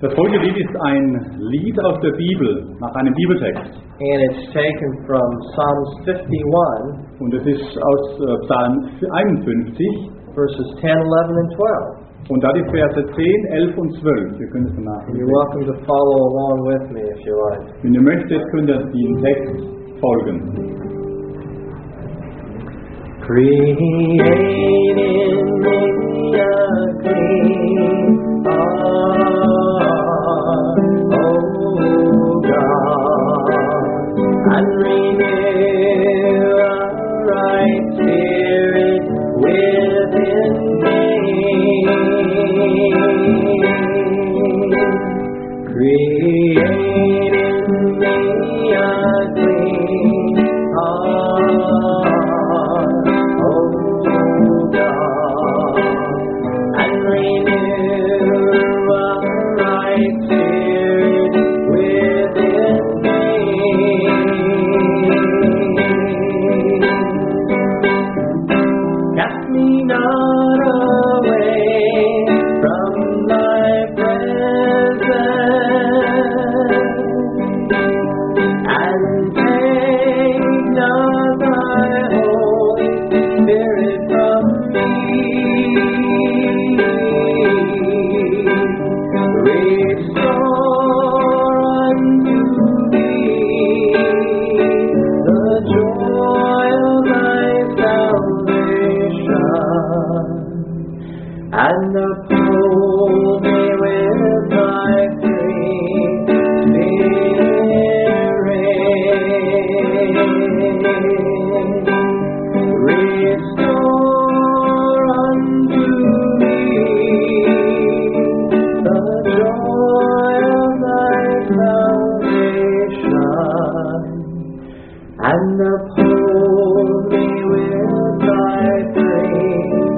Das folgende Lied ist ein Lied aus der Bibel, nach einem Bibeltext. And it's taken from Psalms 51, Und es ist aus Psalm 51, verses 10, 11, and 12. und da die Verse 10, 11 und 12. Ihr könnt es danach And you're welcome to follow along with me if you like. Wenn ihr möchtet, könnt ihr dem Text folgen. Create in me a clean heart, O God, and renew a right spirit within me. Create in me a clean heart, and uphold me with thy free spirit. Restore unto me the joy of thy salvation, and uphold me with thy free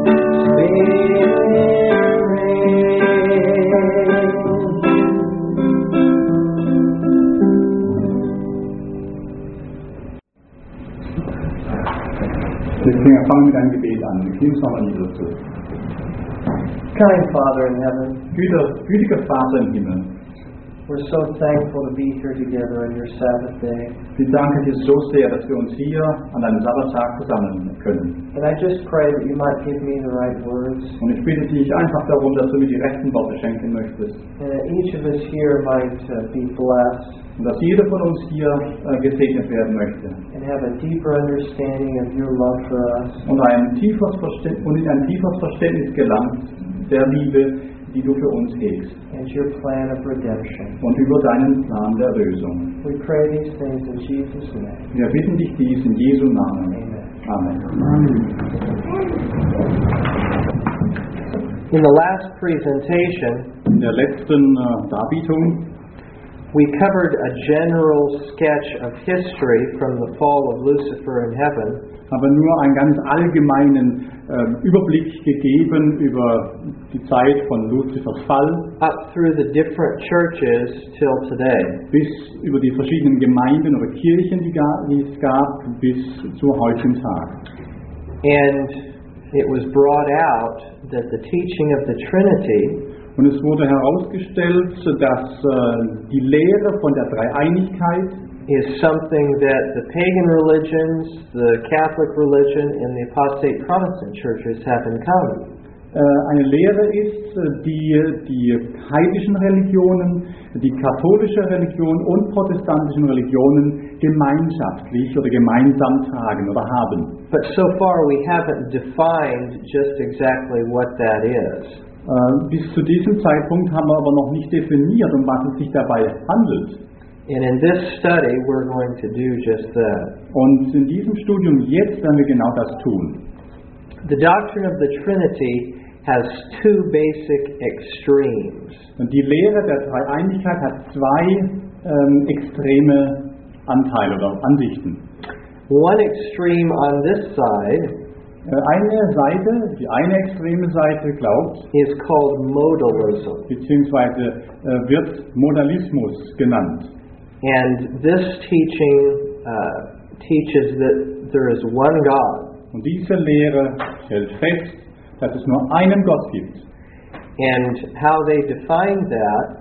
Wir fangen mit einem Gebet an. Wir kriegen es nochmal nicht dazu. Kind Father in heaven, Gütiger Vater im Himmel, we're so thankful to be here together on your Sabbath day. wir danken dir so sehr, dass wir uns hier an einem Sabbattag versammeln können. And I just pray that you might give me the right words, Und ich bitte dich einfach darum, dass du mir die rechten Worte schenken möchtest. and that each of us here might be blessed Und dass jeder von uns hier gesegnet werden möchte. and have a deeper understanding of your love for us, Und in ein tieferes Verständnis gelangt der Liebe, die du für uns hegst. and your plan of redemption. Und über deinen Plan der Erlösung. We pray these things in Jesus' name. Wir bitten dich dies in Jesu Namen. Amen. Amen. In the last presentation, In der letzten Darbietung we covered a general sketch of history from the fall of Lucifer in heaven haben wir nur einen ganz allgemeinen Überblick gegeben über die Zeit von Luzifers Fall up through the different churches till today. bis über die verschiedenen Gemeinden oder Kirchen, die es gab, bis zum heutigen Tag. And it was brought out that the teaching of the Trinity Und es wurde herausgestellt, dass die Lehre von der Dreieinigkeit is something that the pagan religions, the Catholic religion, and the apostate Protestant churches have in common. Eine Lehre ist, die heidnischen Religionen, die katholische Religion und protestantischen Religionen gemeinschaftlich oder gemeinsam tragen oder haben. But so far we haven't defined just exactly what that is. Bis zu diesem Zeitpunkt haben wir aber noch nicht definiert, um was es sich dabei handelt. And in this study we're going to do just that. Und in diesem Studium jetzt werden wir genau das tun. The doctrine of the Trinity has two basic extremes. Und die Lehre der Dreieinigkeit hat zwei extreme Anteile oder Ansichten. One extreme on this side Die eine extreme Seite glaubt, is called modalism. beziehungsweise wird Modalismus genannt. And this teaching teaches that there is one God. Und diese Lehre stellt fest, dass es nur einen Gott gibt. And how they define that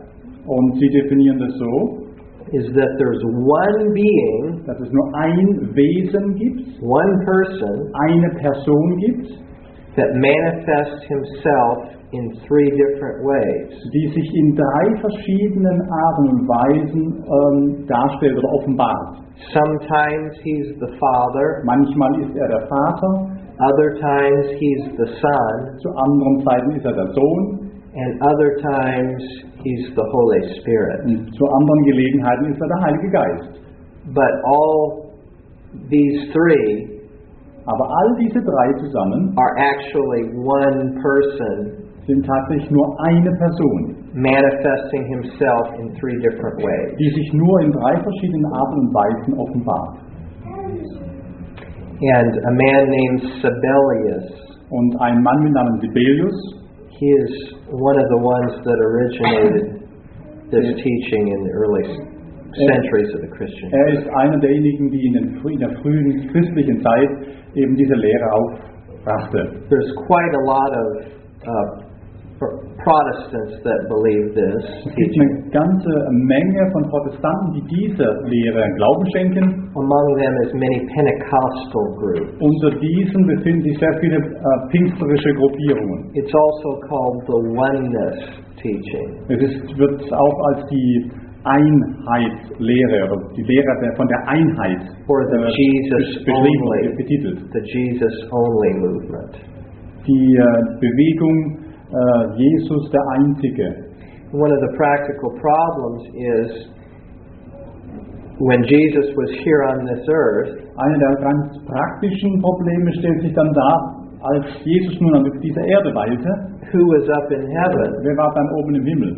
Und sie definieren das so, is that there's one being, dass es nur ein Wesen gibt, one person, eine Person gibt, that manifests himself in three different ways. die sich in drei verschiedenen Arten und Weisen darstellt oder offenbart. Sometimes he's the Father, Manchmal ist er der Vater, other times he's the Son, zu anderen Zeiten ist er der Sohn, and other times he's the Holy Spirit. und zu anderen Gelegenheiten ist er der Heilige Geist. But all these three Aber all diese drei zusammen are actually one person sind tatsächlich nur eine Person, manifesting himself in three different ways. die sich nur in drei verschiedenen Arten und Weisen offenbart. And a man named Sibelius, Und ein Mann mit Namen Sibelius, he is one of the ones that originated this teaching in the early centuries of the Christian er church. ist einer derjenigen, die in der frühen christlichen Zeit eben diese Lehre aufbrachte. There's quite a lot of Protestants that believe this Es gibt teaching. eine ganze Menge von Protestanten, die dieser Lehre Glauben schenken. Among them is many Pentecostal groups. Unter diesen befinden sich sehr viele pfingstlerische Gruppierungen. It's also called the oneness teaching. Wird auch als die Einheitslehre oder die Lehre von der Einheit Or the Jesus beschrieben, only, betitelt. the Jesus only movement. Die Bewegung Jesus der Einzige. One of the practical problems is when Jesus was here on this earth, Eine der ganz praktischen Probleme stellt sich dann dar, als Jesus nun auf dieser Erde weilte. who was up in heaven? Wer war dann oben im Himmel?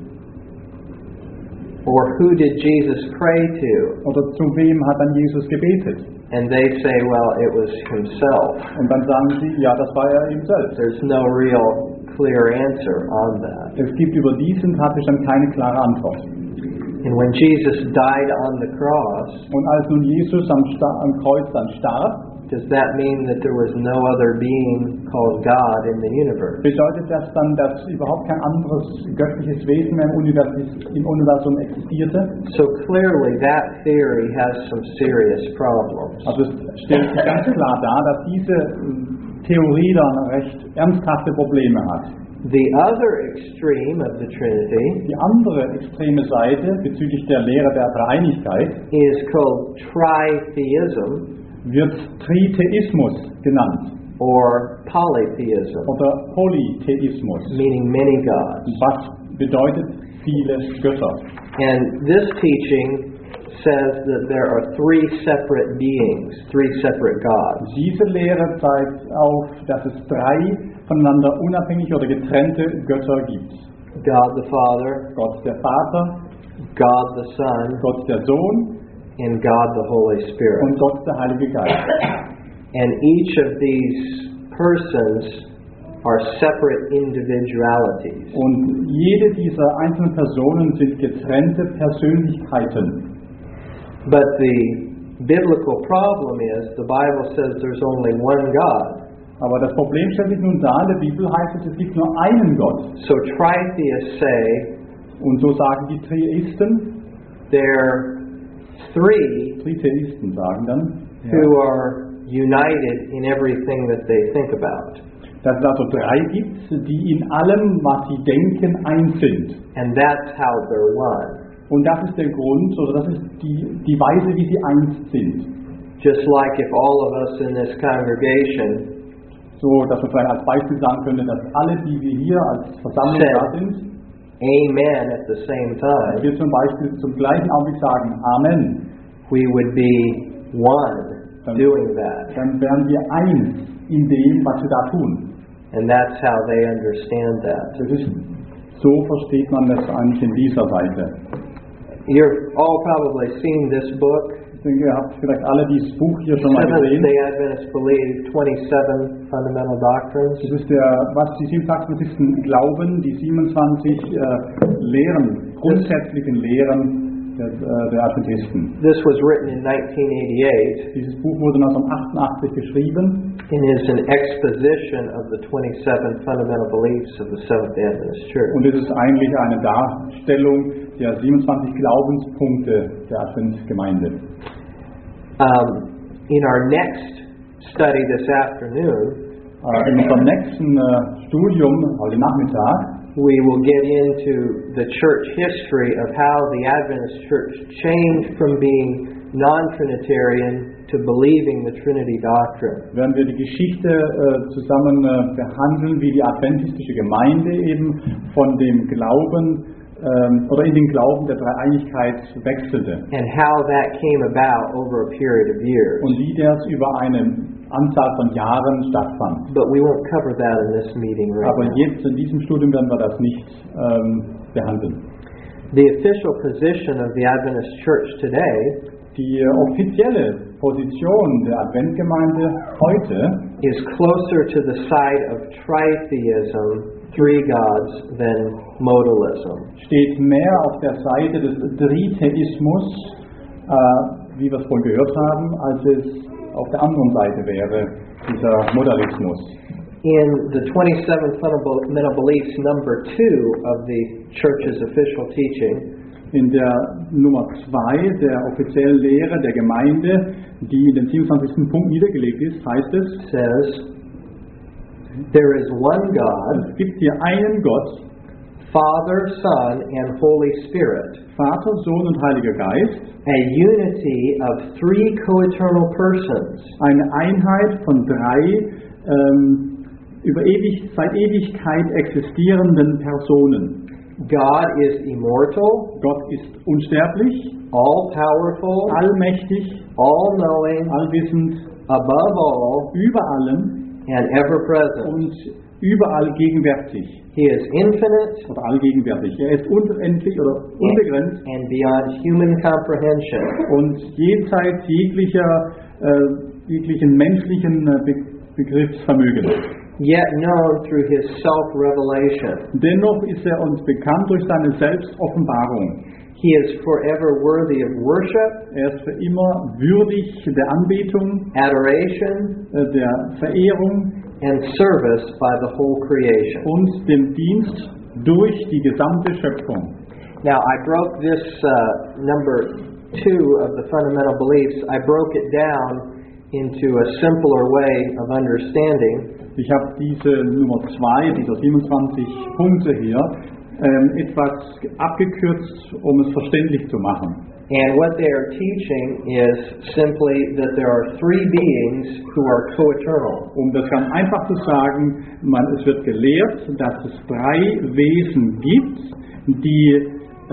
Or who did Jesus pray to? Oder zu wem hat dann Jesus gebetet? And they say, well, it was himself. Und dann sagen sie, ja, das war er ihm selbst. There's no real clear answer on that. Es gibt über diesen tatsächlich dann keine klare Antwort. And when Jesus died on the cross, Und als nun Jesus am Kreuz dann starb, does that mean that there was no other being called God in the universe? bedeutet das dann, dass überhaupt kein anderes göttliches Wesen mehr im Universum existierte? So clearly that theory has some serious problems. Also es stellt sich ganz klar dar, dass diese Theorie dann recht ernsthafte Probleme hat. The other extreme of the Trinity Die andere extreme Seite bezüglich der Lehre der Dreieinigkeit is called tritheism wird Tritheismus genannt or polytheism, oder Polytheismus, meaning many gods. was bedeutet viele Götter. And this teaching says that there are three separate beings, three separate gods. Diese Lehre zeigt auf, dass es drei voneinander unabhängige oder getrennte Götter gibt. God the Father, Gott der Vater, God the Son, Gott der Sohn and God the Holy und Spirit. Gott der Heilige Geist. And each of these persons are separate individualities. Und jede dieser einzelnen Personen sind getrennte Persönlichkeiten. But the biblical problem is the Bible says there's only one God. Aber das Problem stellt sich nun dar, in der Bibel heißt es, es gibt nur einen Gott. So tritheists say Und so sagen die Tritheisten Tritheisten sagen dann, who are united in everything that they think about. dass es also drei gibt, die in allem, was sie denken, eins sind. And that's how they're one. Und das ist der Grund, oder das ist die Weise, wie sie eins sind. Just like if all of us in this congregation So, dass man vielleicht als Beispiel sagen könnte, dass alle, die wir hier als Versammlung da sind, Amen at the same time, wir zum Beispiel zum gleichen Augenblick sagen Amen, we would be one doing that. dann wären wir eins in dem, was wir da tun. And that's how they understand that. Das ist, so versteht man das eigentlich in dieser Seite. You've all probably seen this book, Ich denke, ihr habt vielleicht alle dieses Buch hier schon mal gesehen. Seventh-day Adventists Believe 27 Fundamental Doctrines. Das ist was die 27 Adventisten glauben, die 27 grundsätzlichen Lehren der Adventisten. This was written in 1988 Dieses Buch wurde 1988 geschrieben and is an exposition of the 27 fundamental beliefs of the Seventh-day Adventist Church. und es ist eigentlich eine Darstellung der 27 Glaubenspunkte der Adventsgemeinde. In our next study this afternoon, In unserem nächsten Studium heute Nachmittag we will get into the church history of how the Adventist Church changed from being non-Trinitarian to believing the Trinity doctrine. werden wir die Geschichte zusammen behandeln, wie die adventistische Gemeinde eben von dem Glauben oder in den Glauben der Dreieinigkeit wechselte And how that came about over a period of years. und wie das über eine Anzahl von Jahren stattfand. But we won't cover that in this meeting right Aber now. jetzt in diesem Studium werden wir das nicht behandeln. The official position of the Adventist Church today Die offizielle Position der Adventgemeinde heute is closer to the side of tritheism, three gods, than modalism. steht mehr auf der Seite des Tritheismus, wie wir es vorhin gehört haben, als es auf der anderen Seite wäre, dieser Modalismus. In the 27 fundamental beliefs, number 2 of the Church's official teaching, In der Nummer 2 der offiziellen Lehre der Gemeinde, die in den 27. Punkt niedergelegt ist, heißt es, says, there is one God, es gibt hier einen Gott, Father, Son, and Holy Spirit, Vater, Sohn und Heiliger Geist, a unity of three co-eternal persons, eine Einheit von drei seit Ewigkeit existierenden Personen. God is immortal, Gott ist unsterblich, all-powerful, allmächtig, all-knowing, allwissend, above all, über allem and ever-present. und überall gegenwärtig. He is infinite Oder allgegenwärtig. Er ist unendlich oder unbegrenzt and beyond human comprehension. und jenseits jeglichen menschlichen Begriffsvermögens. Yet known through his self-revelation. Dennoch ist er uns bekannt durch seine Selbstoffenbarung. He is forever worthy of worship, Er ist für immer würdig der Anbetung, adoration, der Verehrung and service by the whole creation. und dem Dienst durch die gesamte Schöpfung. Now, I broke this number 2 of the fundamental beliefs, I broke it down into a simpler way of understanding. Ich habe diese Nummer 2, dieser 27 Punkte hier, etwas abgekürzt, um es verständlich zu machen. And what they are teaching is simply that there are three beings who are co-eternal. Um das ganz einfach zu sagen, es wird gelehrt, dass es drei Wesen gibt, die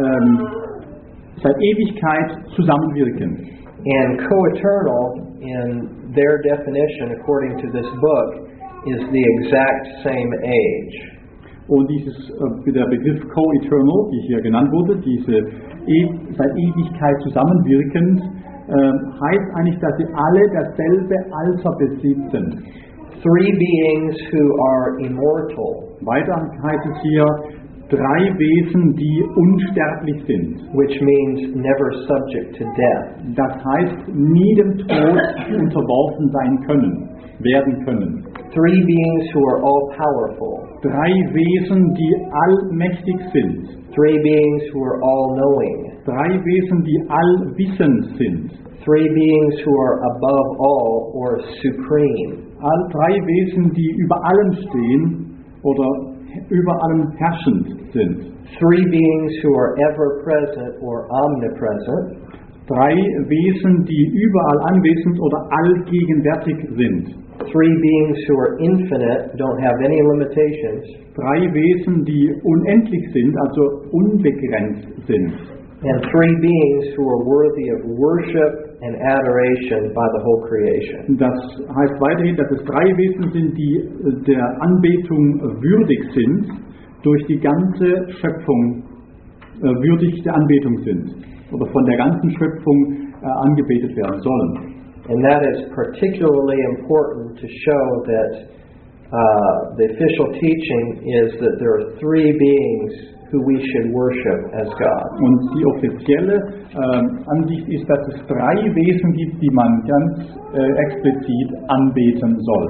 seit Ewigkeit zusammenwirken. And co-eternal, in their definition, according to this book, is the exact same age. Und der Begriff Co-Eternal, die hier genannt wurde, diese seit Ewigkeit zusammenwirkend, heißt eigentlich, dass sie alle dasselbe Alter besitzen. Three beings who are immortal, Weiter heißt es hier, drei Wesen, die unsterblich sind. which means never subject to death. Das heißt, nie dem Tod unterworfen werden können. Three beings who are all-powerful. Drei Wesen, die allmächtig sind. Three beings who are all-knowing. Drei Wesen, die allwissend sind. Three beings who are above all or supreme. Drei Wesen, die über allem stehen oder über allem herrschend sind. Three beings who are ever-present or omnipresent. Drei Wesen, die überall anwesend oder allgegenwärtig sind. Three beings who are infinite, don't have any limitations. Drei Wesen, die unendlich sind, also unbegrenzt sind. And three beings who are worthy of worship and adoration by the whole creation. Das heißt weiterhin, dass es drei Wesen sind, die der Anbetung würdig sind, durch die ganze Schöpfung würdig der Anbetung sind oder von der ganzen Schöpfung angebetet werden sollen. And that is particularly important to show that the official teaching is that there are three beings who we should worship as God. Und die offizielle Ansicht ist, dass es drei Wesen gibt, die man ganz explizit anbeten soll.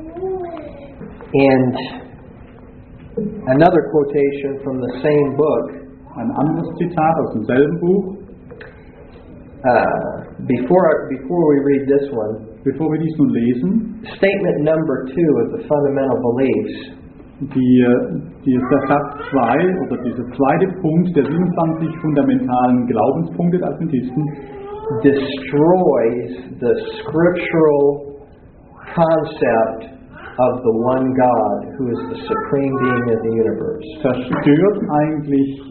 And another quotation from the same book. Ein anderes Zitat aus demselben Buch. Before we read this one, bevor wir dies nun lesen, statement number 2 of the fundamental beliefs. Der Satz 2 oder dieser zweite Punkt der 27 fundamentalen Glaubenspunkte der Adventisten destroys the scriptural concept of the one God who is the supreme being of the universe. Zerstört eigentlich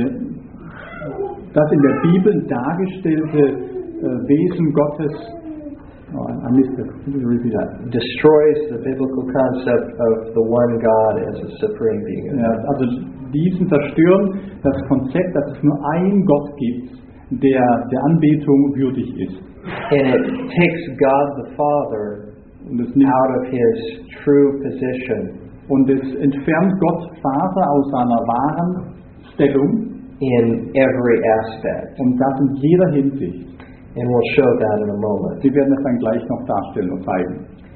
das in der Bibel dargestellte Wesen Gottes. I missed it. Can you repeat that? Destroys the biblical concept of the one God as a supreme being. Ja, also diesen zerstören das Konzept, dass es nur einen Gott gibt, der Anbetung würdig ist. And it takes God the Father out of His true position. Und es entfernt Gott Vater aus seiner wahren Stellung in every aspect. Und das in jeder Hinsicht. And we'll show that in a moment. Wir werden das dann gleich noch darstellen und zeigen.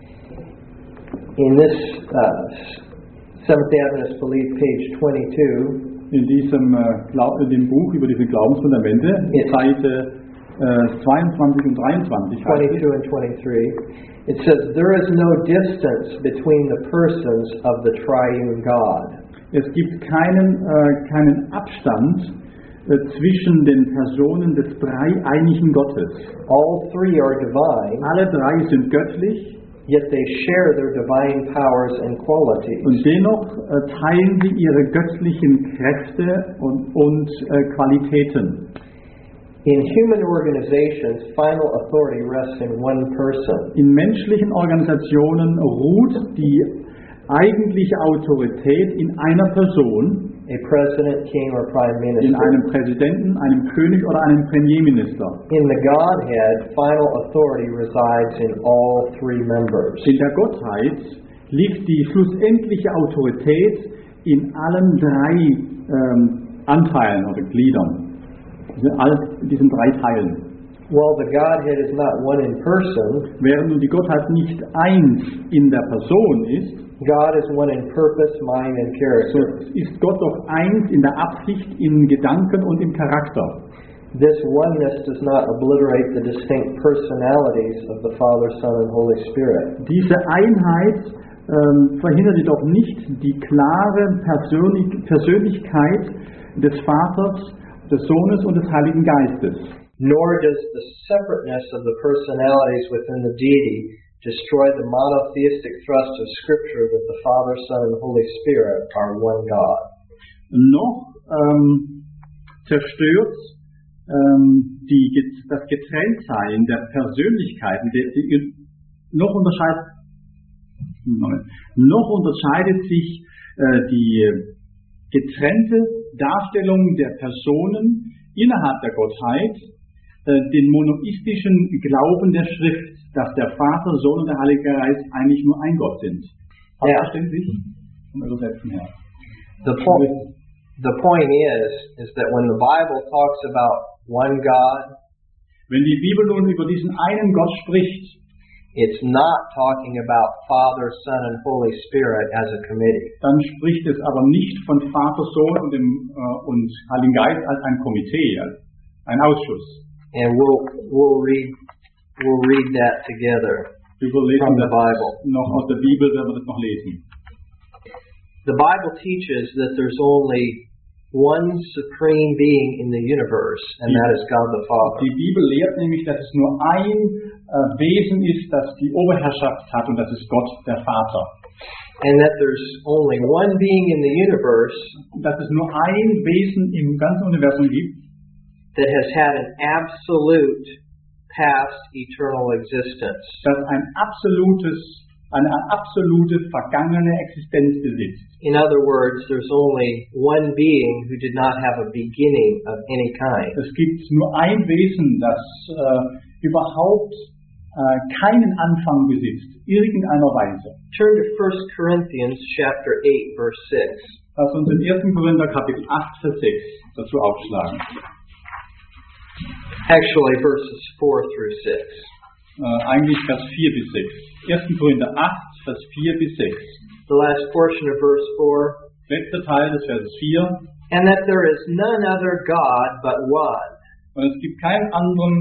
In this Seventh Adventist Belief, page 22, in dem Buch über diese Glaubensfundamente, Seite 22 und 23, 22 and 23, it says, "There is no distance between the persons of the triune God." Es gibt keinen Abstand zwischen den Personen des dreieinigen Gottes. All three are divine. Alle drei sind göttlich. Yet they share their divine powers and qualities. Und dennoch teilen sie ihre göttlichen Kräfte und Qualitäten. In human organizations, final authority rests in one person. In menschlichen Organisationen ruht die eigentliche Autorität in einer Person. A president, king, or prime minister. In einem Präsidenten, einem König oder einem Premierminister. In the Godhead, final authority resides in all three members. In der Gottheit liegt die schlussendliche Autorität in allen drei Anteilen oder Gliedern. Diesen drei Teilen. While the Godhead is not one in person, während nun die Gottheit nicht eins in der Person ist, God is one in purpose, mind, and character. So ist Gott doch eins in der Absicht, in Gedanken und im Charakter. This oneness does not obliterate the distinct personalities of the Father, Son, and Holy Spirit. Diese Einheit verhindert jedoch nicht die klare Persönlichkeit des Vaters, des Sohnes und des Heiligen Geistes. Nor does the separateness of the personalities within the deity destroy the monotheistic thrust of Scripture that the Father, Son, and Holy Spirit are one God. Noch zerstört das Getrenntsein der Persönlichkeiten, noch unterscheidet sich die getrennte Darstellung der Personen innerhalb der Gottheit den monoistischen Glauben der Schrift, dass der Vater, Sohn und der Heilige Geist eigentlich nur ein Gott sind. Ja. Verständlich? Vom Übersetzen her. The point is that when the Bible talks about one God, wenn die Bibel nun über diesen einen Gott spricht, it's not talking about Father, Son, and Holy Spirit as a committee. Dann spricht es aber nicht von Vater, Sohn und Heiligen Geist als ein Komitee, als ein Ausschuss. And we'll read that together from the Bible. Noch aus der Bibel werden wir das noch lesen. The Bible teaches that there's only one supreme being in the universe, and that is God the Father. Die Bibel lehrt nämlich, dass es nur ein Wesen ist, das die Oberherrschaft hat, und das ist Gott, der Vater. And that there's only one being in the universe, dass es nur ein Wesen im ganzen Universum gibt, that has had an absolute past eternal existence. Das eine absolute vergangene Existenz besitzt. In other words, there's only one being who did not have a beginning of any kind. Es gibt nur ein Wesen, das überhaupt keinen Anfang besitzt, irgendeiner Weise. Turn to 1 Corinthians chapter 8, verse 6. Lass uns in 1. Korinther Kapitel 8, Vers 6 dazu aufschlagen. Actually, verses 4 through 6. Eigentlich Vers 4 bis 6. 1. Korinther 8, Vers 4 bis 6. The last portion of verse 4. Letzter Teil des Verses 4. And that there is none other God but one. Und es gibt keinen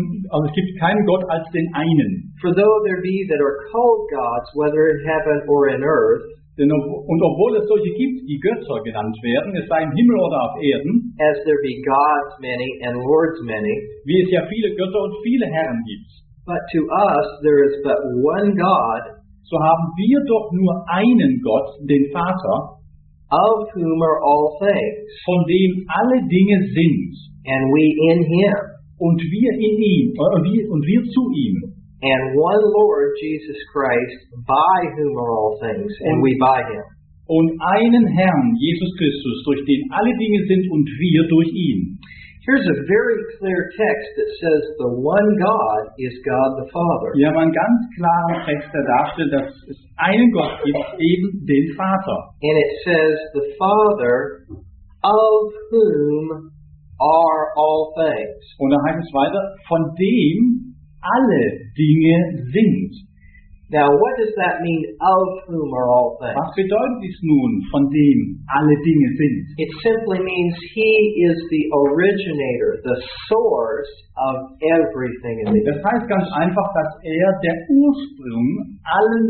Gott als den einen. For though there be that are called gods, whether in heaven or in earth, Und obwohl es solche gibt, die Götter genannt werden, es sei im Himmel oder auf Erden, as there be gods many and lords many, wie es ja viele Götter und viele Herren gibt, but to us there is but one God, so haben wir doch nur einen Gott, den Vater, of whom are all things, von dem alle Dinge sind, and we in him, und wir in ihm, und wir zu ihm. and one Lord Jesus Christ, by whom are all things, and we by him. Und einen Herrn, Jesus Christus, durch den alle Dinge sind und wir durch ihn. Here's a very clear text that says the one God is God the Father. Wir haben einen ganz klaren Text, der darstellt, dass es einen Gott gibt, eben den Vater. And it says the Father, of whom are all things. Und da heißt es weiter, von dem alle Dinge sind. Now, what does that mean, of whom are all things? Was bedeutet dies nun, von dem alle Dinge sind? It simply means He is the originator, the source of everything in the Das heißt ganz einfach, dass er der Ursprung aller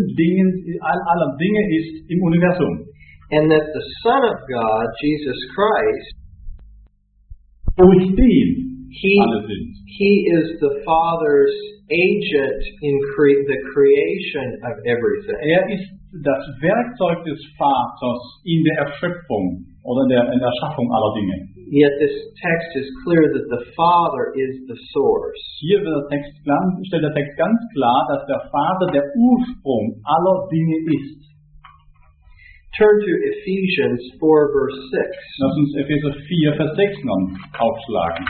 Dinge ist im Universum. and that the Son of God, Jesus Christ, Durch den alle sind. He is the Father's agent in the creation of everything. Er ist das Werkzeug des Vaters in der Erschöpfung oder in der Erschaffung aller Dinge. Yet this text is clear that the Father is the source. Hier stellt der Text ganz klar, dass der Vater der Ursprung aller Dinge ist. Turn to Ephesians 4, verse 6. Lass uns Epheser 4, Vers 6 noch aufschlagen.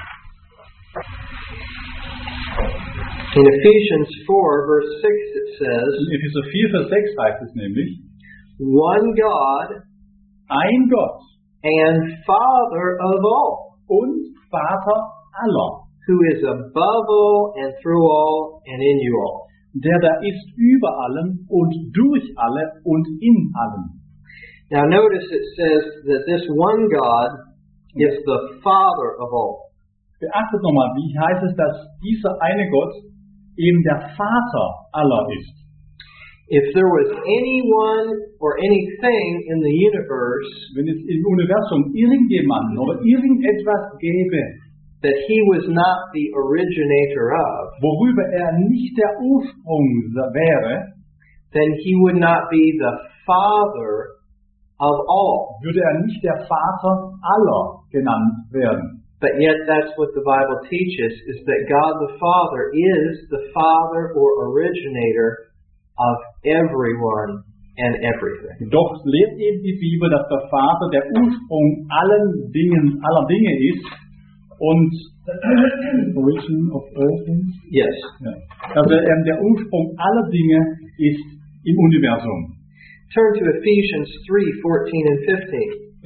In Ephesians 4, verse 6, it says, In Epheser 4, Vers 6 heißt es nämlich, one God ein Gott and Father of all, und Vater aller, who is above all and through all and in you all. der da ist über allem und durch alle und in allem. Now notice it says that this one God is the Father of all. Beachtet nochmal, wie heißt es, dass dieser eine Gott eben der Vater aller ist. If there was anyone or anything in the universe Wenn es im Universum irgendjemanden oder irgendetwas gäbe, that He was not the originator of, worüber er nicht der Ursprung wäre, then He would not be the Father of all. würde er nicht der Vater aller genannt werden. But yet that's what the Bible teaches, is that God the Father is the Father or originator of everyone and everything. Doch lehrt eben die Bibel, dass der Vater der Ursprung aller Dinge ist und Origin of all things? Yes. Ja. Dass er eben der Ursprung aller Dinge ist im Universum. Turn to Ephesians 3, 14 and 15.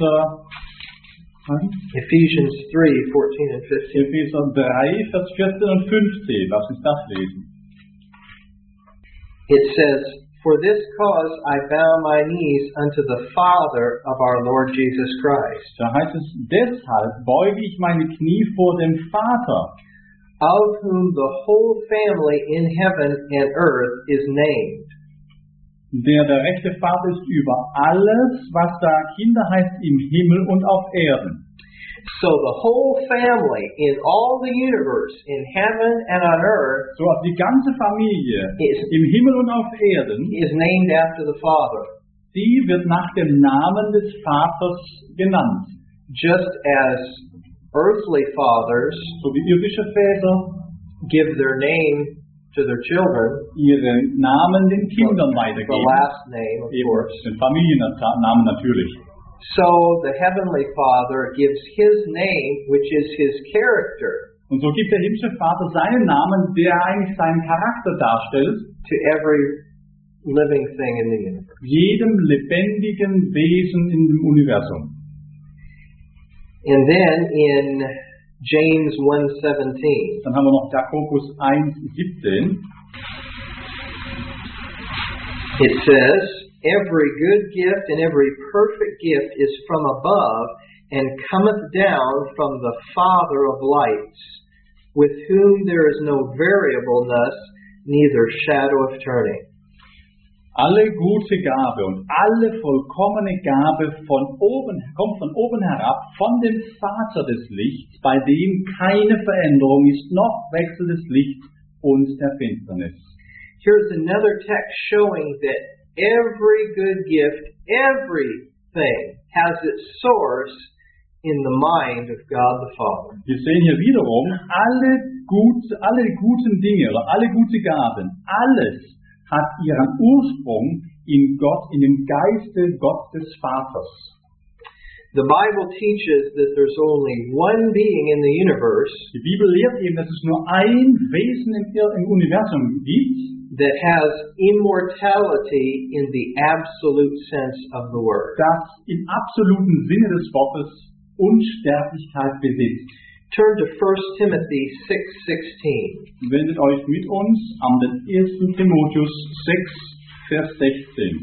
Ephesians 3, 14 and 15. Epheser 3, Vers 14 und 15. Lass uns das lesen. It says, for this cause I bow my knees unto the Father of our Lord Jesus Christ, Da heißt es, deshalb beuge ich meine Knie vor dem Vater, of whom the whole family in heaven and earth is named. der rechte Vater ist über alles, was da Kinder heißt im Himmel und auf Erden. So the whole family in all the universe, in heaven and on earth, So also die ganze Familie im Himmel und auf Erden, is named after the Father. die wird nach dem Namen des Vaters genannt. Just as earthly fathers So wie irdische Väter give their name to their children, ihre Namen den Kindern the weitergeben. last name, of Eben course. den Familiennamen natürlich. So the Heavenly Father gives His name, which is His character, Und so gibt der himmlische Vater seinen Namen, der eigentlich seinen Charakter darstellt, to every living thing in the universe. jedem lebendigen Wesen in dem Universum. And then in James 1:17, Dann haben wir noch Jakobus 1,17. it says, "Every good gift and every perfect gift is from above, and cometh down from the Father of lights, with whom there is no variableness, neither shadow of turning." Alle gute Gabe und alle vollkommene Gabe kommt von oben herab, von dem Vater des Lichts, bei dem keine Veränderung ist, noch Wechsel des Lichts und der Finsternis. Here's another text showing that every good gift, everything, has its source in the mind of God the Father. Wir sehen hier wiederum, alle guten Dinge oder alle gute Gaben, alles hat ihren Ursprung in Gott, in dem Geiste Gott des Vaters. The Bible teaches that there's only one being in the universe Die Bibel lehrt eben, dass es nur ein Wesen im Universum gibt, that has immortality in the absolute sense of the word. das im absoluten Sinne des Wortes Unsterblichkeit besitzt. Turn to 1 Timothy 6:16. Wendet euch mit uns an den 1. Timotheus 6, Vers 16.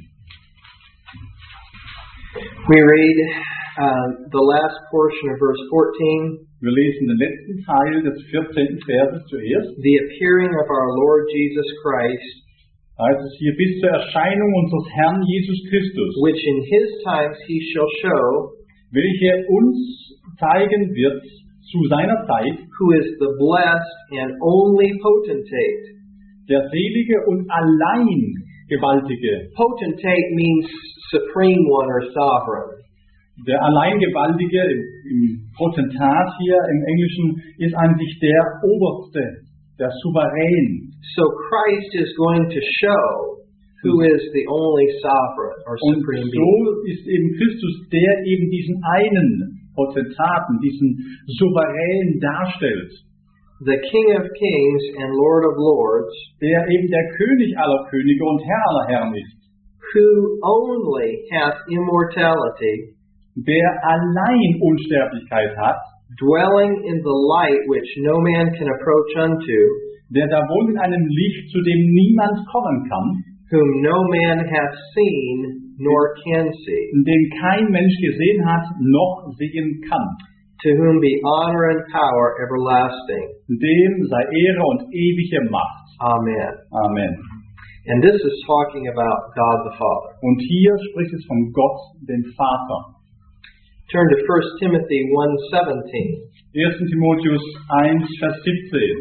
We read the last portion of verse 14. Wir lesen den letzten Teil des 14. Verses zuerst. The appearing of our Lord Jesus Christ, Da heißt es hier, bis zur Erscheinung unseres Herrn Jesus Christus, which in his times he shall show, welcher uns zeigen wird zu seiner Zeit, who is the blessed and only potentate. der selige und allein gewaltige. Potentate means supreme one or sovereign. Der allein gewaltige im Potentat hier im Englischen ist eigentlich der Oberste, der Souverän. So Christ is going to show who is the only sovereign or Und supreme so being. ist eben Christus, der eben diesen einen Potentaten, diesen Souverän darstellt, The King of Kings and Lord of Lords, der eben der König aller Könige und Herr aller Herren ist, who only hath immortality, der allein Unsterblichkeit hat, dwelling in the light which no man can approach unto, der da wohnt in einem Licht, zu dem niemand kommen kann, whom no man hath seen nor can see, den kein Mensch gesehen hat, noch sehen kann. to whom be honor and power everlasting. Dem sei Ehre und ewige Macht. Amen. Amen. And this is talking about God the Father. Und hier spricht es von Gott, dem Vater. Turn to 1 Timothy 1:17. 1. Timotheus 1, Vers 17.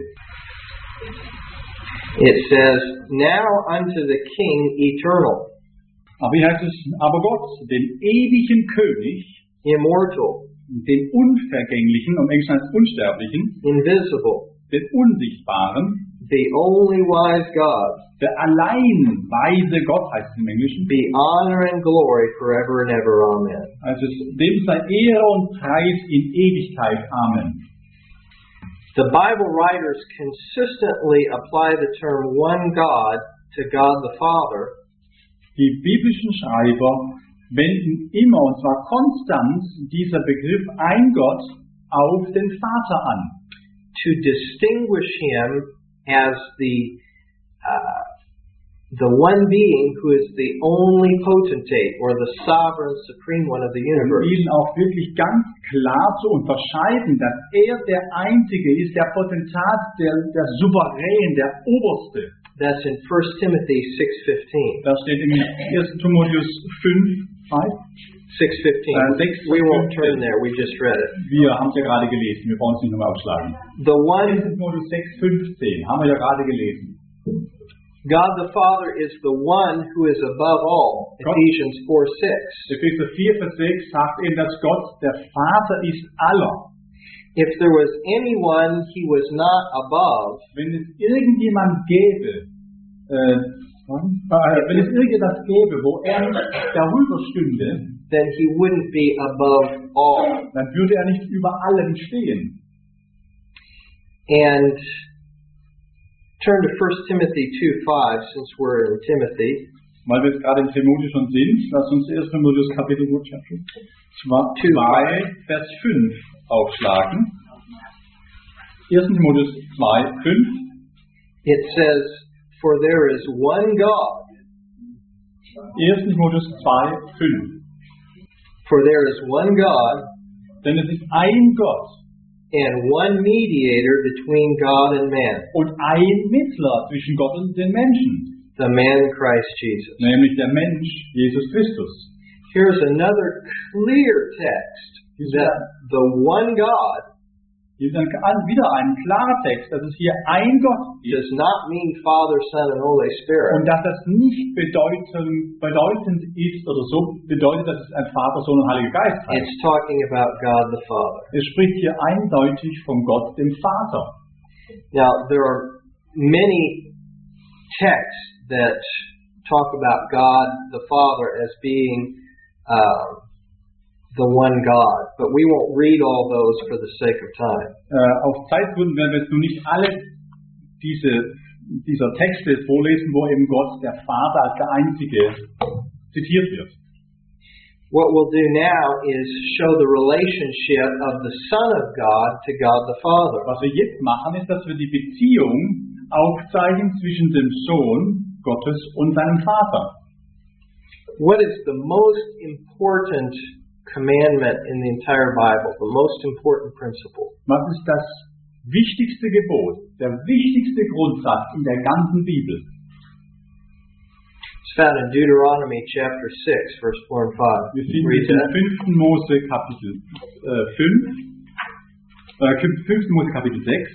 It says, "Now unto the King eternal, Aber wie heißt es? Aber Gott, dem ewigen König, immortal, den Unvergänglichen, und Englisch heißt Unsterblichen, invisible, den Unsichtbaren, the only wise God, der allein weise Gott heißt es im Englischen, be honor and glory forever and ever. Amen." also dem sei Ehre und Preis in Ewigkeit. Amen. The Bible writers consistently apply the term one God to God the Father, Die biblischen Schreiber wenden immer, und zwar konstant, dieser Begriff ein Gott auf den Vater an, to distinguish him as the one being who is the only potentate or the sovereign supreme one of the um universe. ihn auch wirklich ganz klar zu unterscheiden, dass er der Einzige ist, der Potentat, der Souverän, der Oberste. That's in 1 Timothy 6:15. Das steht im 1. Timotheus 5, 6:15. 6, We won't turn there. We just read it. Wir haben es ja gerade gelesen, wir brauchen es nicht nochmal aufschlagen. The 1. one, Timotheus 6, 15, haben wir ja gerade gelesen. God the Father is the one who is above all. God. Ephesians 4:6. Epheser 4, Vers 6 sagt eben, dass Gott der Vater ist aller. If there was anyone he was not above, Wenn es irgendjemand gäbe, wenn es irgendetwas gäbe, wo er nicht darüber stünde, then he wouldn't be above all. dann würde er nicht über allem stehen. And turn to 1 Timothy 2:5, since we're in Timothy. Weil wir jetzt gerade in Timotheus schon sind, lass uns 1. Timotheus Kapitel 2, Vers 5 aufschlagen. 1. Timotheus 2, 5. It says, "For there is one God." 1. Timotheus 2, 5. For there is one God, Denn es ist ein Gott and one mediator between God and man, und ein Mittler zwischen Gott und den Menschen, the man Christ Jesus. nämlich der Mensch Jesus Christus. Here's another clear text that the one God Hier ist wieder ein klarer Text, dass es hier ein Gott does ist not mean Father, Son, and Holy Spirit. und dass das nicht bedeutend ist oder so bedeutet, dass es ein Vater, Sohn und Heiliger Geist heißt. It's talking about God the Father. Es spricht hier eindeutig von Gott, dem Vater. Now, there are many texts that talk about God the Father as being the one God, but we won't read all those for the sake of time. Auf Zeitgründen werden wir jetzt nun nicht alle dieser Texte vorlesen, wo eben Gott, der Vater, als der Einzige zitiert wird. What we'll do now is show the relationship of the Son of God to God the Father. Was wir jetzt machen, ist, dass wir die Beziehung aufzeigen zwischen dem Sohn Gottes und seinem Vater. What is the most important commandment in the entire Bible, the most important principle? Was ist das wichtigste Gebot, der wichtigste Grundsatz in der ganzen Bibel? It's found in Deuteronomy chapter 6, verse 4 and 5. Wir finden Read es im that. 5. Mose Kapitel 5. Mose Kapitel 6,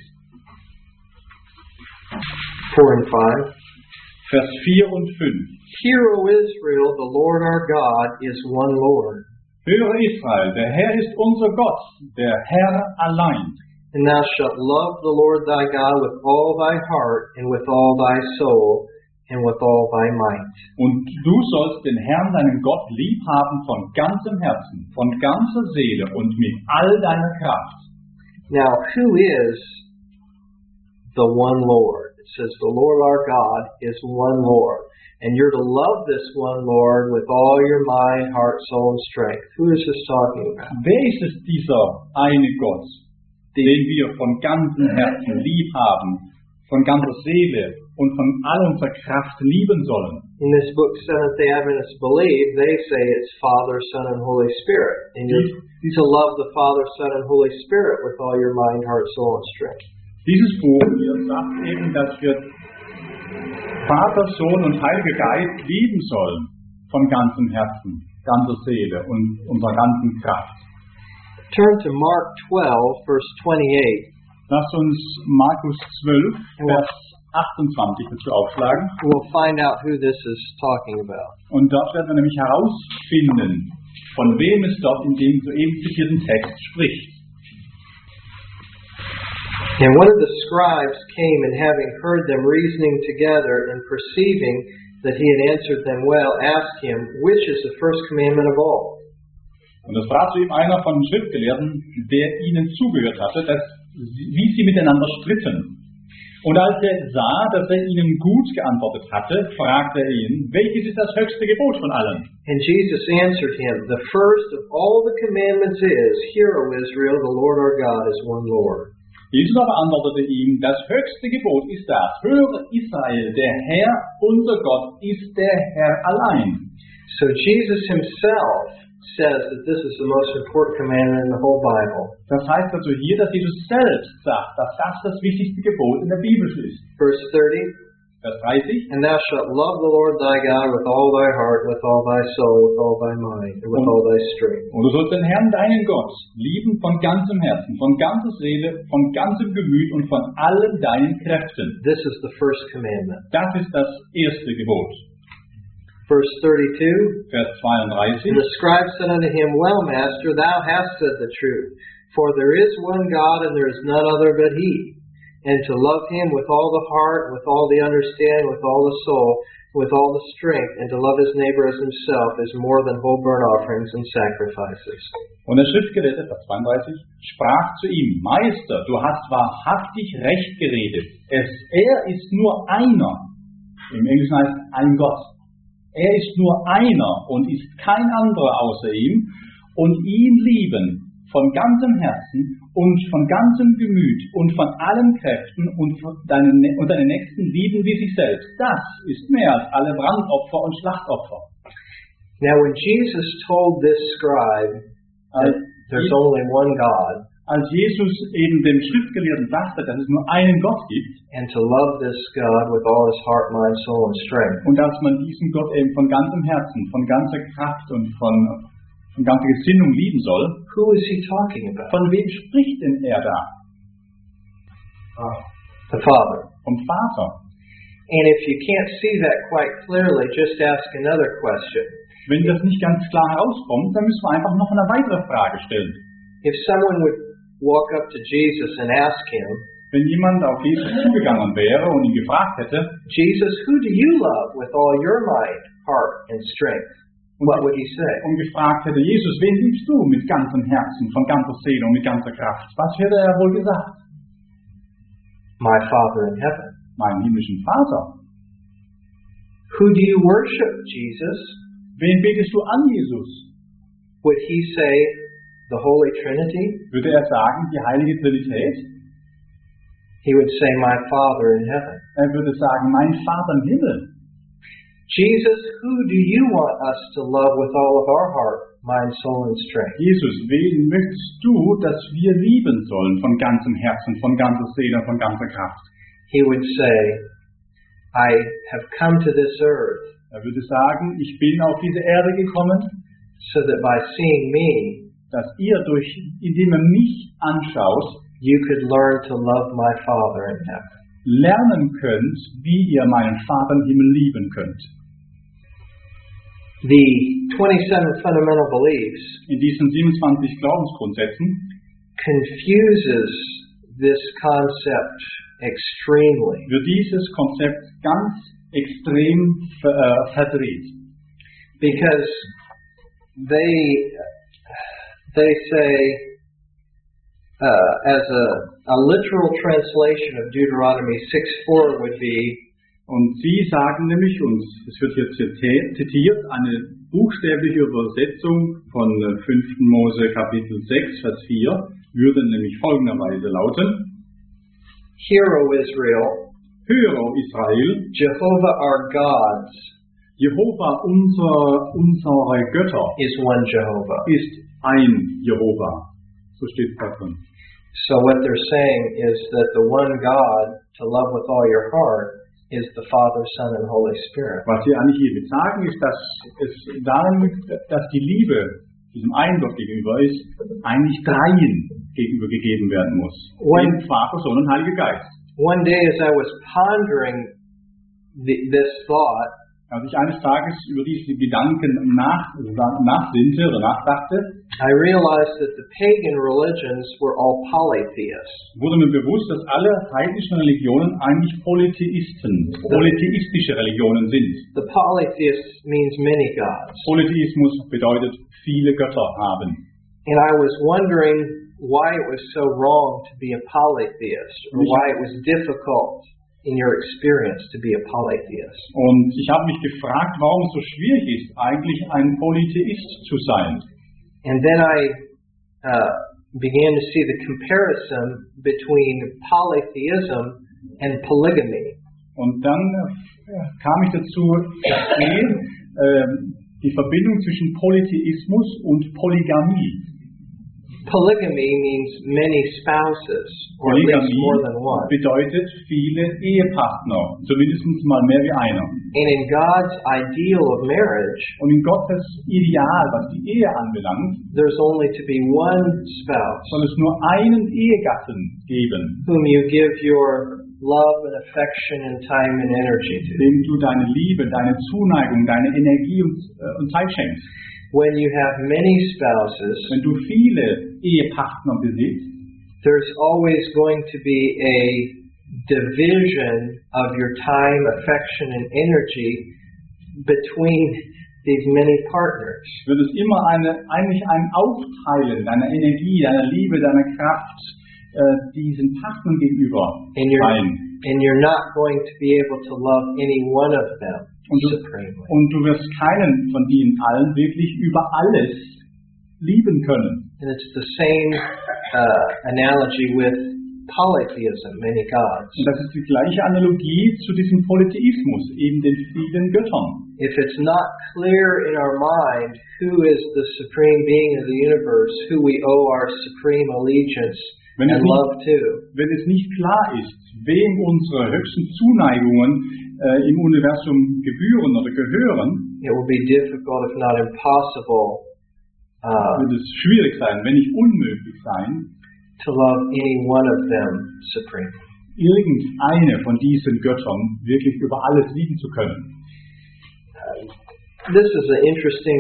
4 and 5. Vers 4 und 5. Hear, O Israel, the Lord our God is one Lord. Höre Israel, der Herr ist unser Gott, der Herr allein. And thou shalt love the Lord thy God with all thy heart, and with all thy soul, and with all thy might. Und du sollst den Herrn, deinen Gott, lieb haben von ganzem Herzen, von ganzer Seele und mit all deiner Kraft. Now, who is the one Lord? It says, the Lord our God is one Lord. And you're to love this one Lord with all your mind, heart, soul, and strength. Who is this talking about? Wer ist es, dieser eine Gott, den wir von ganzem Herzen lieb haben, von ganzer Seele und von all unserer Kraft lieben sollen? In this book, Seventh-day Adventists believe, they say it's Father, Son, and Holy Spirit. And you're to love the Father, Son, and Holy Spirit with all your mind, heart, soul, and strength. Dieses Buch hier sagt eben, dass wir Vater, Sohn und Heiliger Geist lieben sollen von ganzem Herzen, ganzer Seele und unserer ganzen Kraft. Turn to Mark 12, verse 28. Lass uns Markus 12, Vers 28 dazu aufschlagen. We'll find out who this is talking about. Und dort werden wir nämlich herausfinden, von wem es dort in dem soeben zitierten Text spricht. And one of the scribes came, and having heard them reasoning together, and perceiving that he had answered them well, asked him, which is the first commandment of all? Und es war zu ihm einer von den Schriftgelehrten, der ihnen zugehört hatte, wie sie miteinander stritten. Und als er sah, dass er ihnen gut geantwortet hatte, fragte er ihn, welches ist das höchste Gebot von allen? And Jesus answered him, the first of all the commandments is, Hear, O Israel, the Lord our God is one Lord. Jesus aber antwortete ihm, das höchste Gebot ist das, höre Israel, der Herr, unser Gott, ist der Herr allein. So Jesus himself says that this is the most important commandment in the whole Bible. Das heißt also hier, dass Jesus selbst sagt, dass das wichtigste Gebot in der Bibel ist. Verse 30, Vers 30. And thou shalt love the Lord thy God with all thy heart, with all thy soul, with all thy mind, and with all thy strength. Und du sollst den Herrn, deinen Gott, lieben von ganzem Herzen, von ganzer Seele, von ganzem Gemüt und von allen deinen Kräften. This is the first commandment. Das ist das erste Gebot. Verse 32, Vers 32. And the scribe said unto him, Well, Master, thou hast said the truth. For there is one God, and there is none other but He. And to love Him with all the heart, with all the understanding, with all the soul, with all the strength, and to love his neighbor as himself is more than whole burnt offerings and sacrifices. Und der Schriftgelehrte, Vers 32, sprach zu ihm, Meister, du hast wahrhaftig recht geredet. Er ist nur einer. Im Englischen heißt ein Gott. Er ist nur einer und ist kein anderer außer ihm. Und ihn lieben von ganzem Herzen und von ganzem Gemüt und von allen Kräften und deine Nächsten lieben wie sich selbst. Das ist mehr als alle Brandopfer und Schlachtopfer. Now when Jesus told this scribe that there's only one God, als Jesus eben dem Schriftgelehrten sagte, dass es nur einen Gott gibt, and to love this God with all his heart, mind, soul and strength, und dass man diesen Gott eben von ganzem Herzen, von ganzer Kraft und von ganzer Gesinnung lieben soll, who is he talking about? Von wem spricht denn er da? The Father. Vom Vater. And if you can't see that quite clearly, just ask another question. Wenn das nicht ganz klar herauskommt, dann müssen wir einfach noch eine weitere Frage stellen. If someone would walk up to Jesus and ask him, wenn jemand auf Jesus zugegangen wäre und ihn gefragt hätte, Jesus, who do you love with all your might, heart and strength? What would he say? Und gefragt hätte, Jesus, wen liebst du mit ganzem Herzen, von ganzer Seele und mit ganzer Kraft? Was hätte er wohl gesagt? My Father in heaven. Meinen himmlischen Vater. Who do you worship, Jesus? Wen betest du an, Jesus? Would he say the Holy Trinity? Würde er sagen, die Heilige Trinität? He would say, my Father in heaven. Er würde sagen, mein Vater im Himmel. Jesus, who do you want us to love with all of our heart, mind, soul and strength? Jesus, wen möchtest du, dass wir lieben sollen von ganzem Herzen, von ganzer Seele und von ganzer Kraft? He would say, I have come to this earth. Er würde sagen, ich bin auf diese Erde gekommen, so that by seeing me, dass ihr indem ihr mich anschaut, you could learn to love my Father in heaven. Lernen könnt, wie ihr meinen Vater im Himmel lieben könnt. The 27 fundamental beliefs in diesen 27 Glaubensgrundsätzen confuses this concept extremely. Wird dieses Konzept ganz extrem verdreht. Because they say as a literal translation of Deuteronomy 6:4 would be, und sie sagen nämlich, und es wird hier zitiert, eine buchstäbliche Übersetzung von 5. Mose Kapitel 6, Vers 4, würde nämlich folgenderweise lauten: Hear, O Israel, höre, O Israel, Jehovah our God, Jehova unsere Götter, is one Jehovah. Ist ein Jehova. So steht es da drin. So what they're saying is that the one God to love with all your heart is the Father, Son and Holy Spirit. Was sie eigentlich hiermit sagen, ist, dass es darum, dass die Liebe diesem einen Gott gegenüber ist, eigentlich dreien gegenüber gegeben werden muss. Dem Vater, Sohn und Heiliger Geist. One day as I was pondering this thought, als ich eines Tages über diese Gedanken nachsinnte oder nachdachte, I realized that the pagan religions were all polytheists. Wurde mir bewusst, dass alle heidnischen Religionen eigentlich polytheistische Religionen sind. The polytheist means many gods. Polytheismus bedeutet viele Götter haben. And I was wondering why it was so wrong to be a polytheist, or why it was difficult in your experience to be a polytheist. Und ich habe mich gefragt, warum es so schwierig ist, eigentlich ein Polytheist zu sein. And then I began to see the comparison between polytheism and polygamy. Und dann kam ich dazu, die Verbindung zwischen Polytheismus und Polygamie. Polygamy means many spouses, or at least more than one. Bedeutet viele Ehepartner, zumindest mal mehr wie einer. And in God's ideal of marriage, und in Gottes Ideal, was die Ehe anbelangt, there's only to be one spouse, soll es nur einen Ehegatten geben, whom you give your love and affection and time and energy to. Dem du deine Liebe, deine Zuneigung, deine Energie und Zeit schenkst. When you have many spouses, wenn du viele Ehepartner besitzt, there's always going to be a division of your time, affection and energy between these many partners. Wird es immer eigentlich ein Aufteilen deiner Energie, deiner Liebe, deiner Kraft diesen Partnern gegenüber sein. And you're not going to be able to love any one of them supremely. Und du wirst keinen von ihnen allen wirklich über alles lieben können. And it's the same analogy with polytheism, many gods. Und das ist die gleiche Analogie zu diesem Polytheismus, eben den vielen Göttern. If it's not clear in our mind who is the supreme being of the universe, who we owe our supreme allegiance and love to, wenn es nicht klar ist, wem unsere höchsten Zuneigungen im Universum gebühren oder gehören, it will be difficult, if not impossible, wird es schwierig sein, wenn nicht unmöglich sein, to love any one of them supremely. Irgendeine von diesen Göttern wirklich über alles lieben zu können. This is an interesting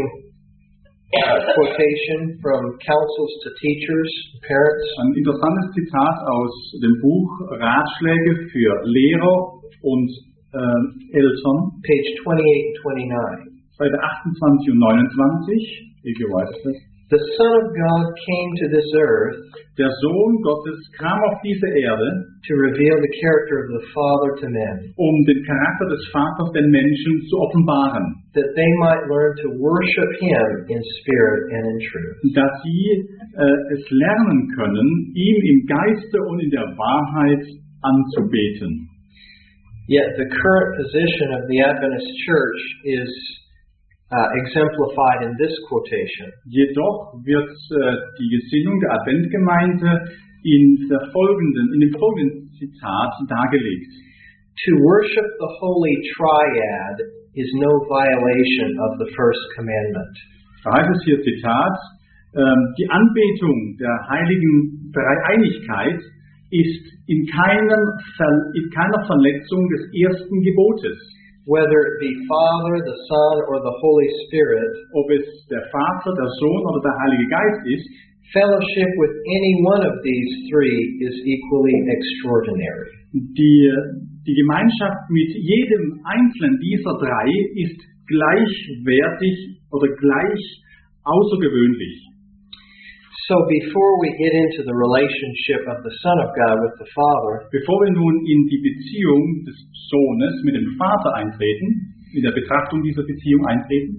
quotation from Counsels to Teachers, Parents. Ein interessantes Zitat aus dem Buch Ratschläge für Lehrer und Eltern. Page 28 and 29. Seite 28 und 29. Ego weiß es. The Son of God came to this earth, der Sohn Gottes kam auf diese Erde, to reveal the character of the Father to men, den Charakter des Vaters den Menschen zu offenbaren, that they might learn to worship Him in spirit and in truth. Dass sie es lernen können, ihm im Geiste und in der Wahrheit anzubeten. Yet the current position of the Adventist Church is exemplified in this quotation. Jedoch wird die Gesinnung der Adventgemeinde in dem folgenden Zitat dargelegt. To worship the Holy Triad is no violation of the first commandment. Da heißt es hier Zitat, die Anbetung der heiligen Dreieinigkeit ist in keiner Verletzung des ersten Gebotes. Whether it be Father, the Son, or the Holy Spirit, ob es der Vater, der Sohn oder der Heilige Geist ist, fellowship with any one of these three is equally extraordinary. Die Gemeinschaft mit jedem einzelnen dieser drei ist gleichwertig oder gleich außergewöhnlich. So before we get into the relationship of the Son of God with the Father, bevor wir nun in die Beziehung des Sohnes mit dem Vater eintreten, in der Betrachtung dieser Beziehung eintreten,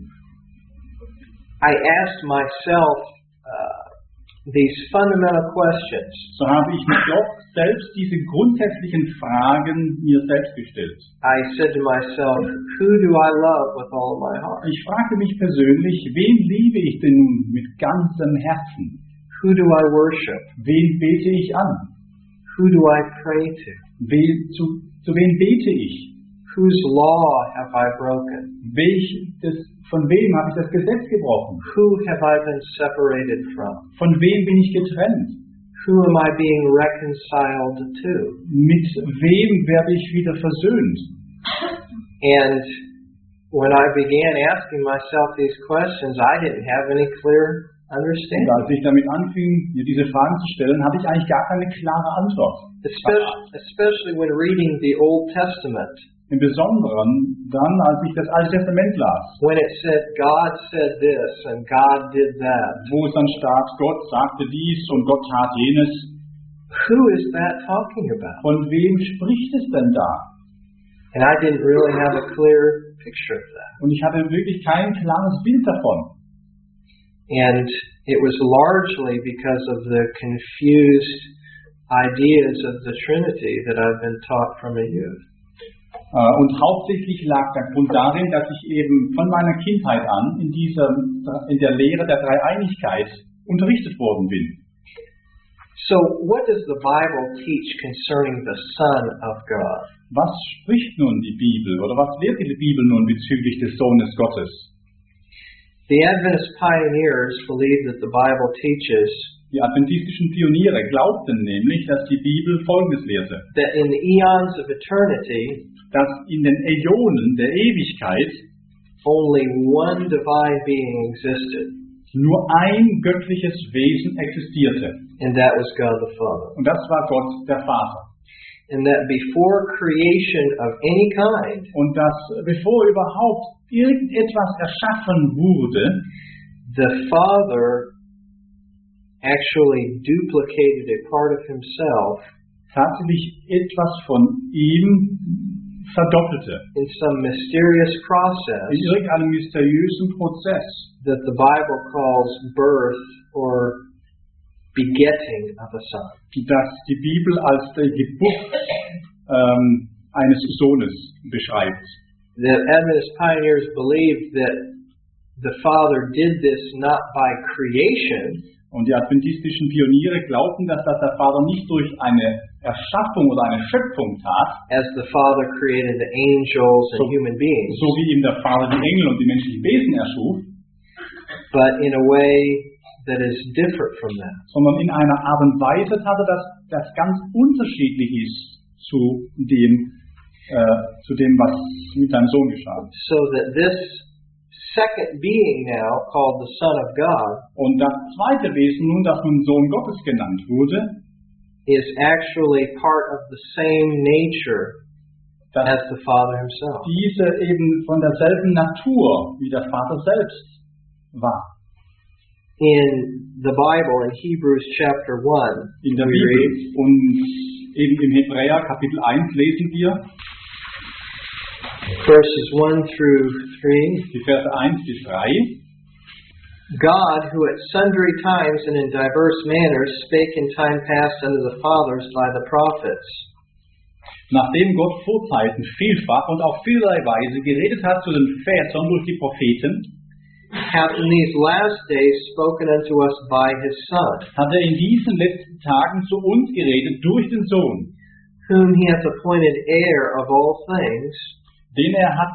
I asked myself these fundamental questions. So habe ich mir doch selbst diese grundsätzlichen Fragen mir selbst gestellt. I said to myself, who do I love with all my heart? Ich fragte mich persönlich, wen liebe ich denn nun mit ganzem Herzen? Who do I worship? Wen bete ich an? Who do I pray to? Zu wem bete ich? Whose law have I broken? Von wem habe ich das Gesetz gebrochen? Who have I been separated from? Von wem bin ich getrennt? Who am I being reconciled to? Mit wem werde ich wieder versöhnt? And when I began asking myself these questions, I didn't have any clear understanding. Und als ich damit anfing, mir diese Fragen zu stellen, hatte ich eigentlich gar keine klare Antwort. Especially when reading the Old Testament. Im Besonderen dann, als ich das Alte Testament las. When it said, God said this and God did that. Wo es dann stand, Gott sagte dies und Gott tat jenes. Who is that talking about? Von wem spricht es denn da? And I didn't really have a clear picture of that. Und ich hatte wirklich kein klares Bild davon. And it was largely because of the confused ideas of the Trinity that I've been taught from a youth. Und hauptsächlich lag der Grund darin, dass ich eben von meiner Kindheit an in der Lehre der Dreieinigkeit unterrichtet worden bin. So, what does the Bible teach concerning the Son of God? Was spricht nun die Bibel oder was lehrt die Bibel nun bezüglich des Sohnes Gottes? The Adventist pioneers believe that the Bible teaches die adventistischen Pioniere glaubten nämlich, dass die Bibel Folgendes lehrte. That in the eons of eternity, dass in den Äonen der Ewigkeit only one divine being existed. Nur ein göttliches Wesen existierte. And that was God the Father. Und das war Gott der Vater. and that before creation of any kind, Und dass bevor überhaupt irgendetwas erschaffen wurde, the Father actually duplicated a part of himself tatsächlich etwas von ihm verdoppelte. in some mysterious process In irgendeinem mysteriösen Prozess, that the Bible calls birth or begetting of a son. das die Bibel als die Geburt eines Sohnes beschreibt. The Adventist pioneers believed that the Father did this not by creation, Und die adventistischen Pioniere glaubten, dass das der Vater nicht durch eine Erschaffung oder eine Schöpfung tat, as the Father created the angels and human beings, so wie ihm der Vater die Engel und die menschlichen Wesen erschuf, but in a way that is different from that. sondern in einer Art und Weise tat er das ganz unterschiedlich ist zu dem, was mit seinem Sohn geschah. So that this second being now, called the Son of God, Und das zweite Wesen nun, das nun Sohn Gottes genannt wurde, is actually part of the same nature as dass the Father himself. diese eben von derselben Natur wie der Vater selbst war. In the Bible, in Hebrews chapter 1, In der we Bibel read, und eben im Hebräer Kapitel 1 lesen wir verses 1 through 3, die Verse 1 bis 3. God, who at sundry times and in diverse manners spake in time past unto the fathers by the prophets, Nachdem Gott vor Zeiten vielfach und auf vielerlei Weise geredet hat zu den Vätern durch die Propheten, hath in these last days spoken unto us by his Son, hat er in diesen letzten Tagen zu uns geredet durch den Sohn, whom he hath appointed heir of all things, den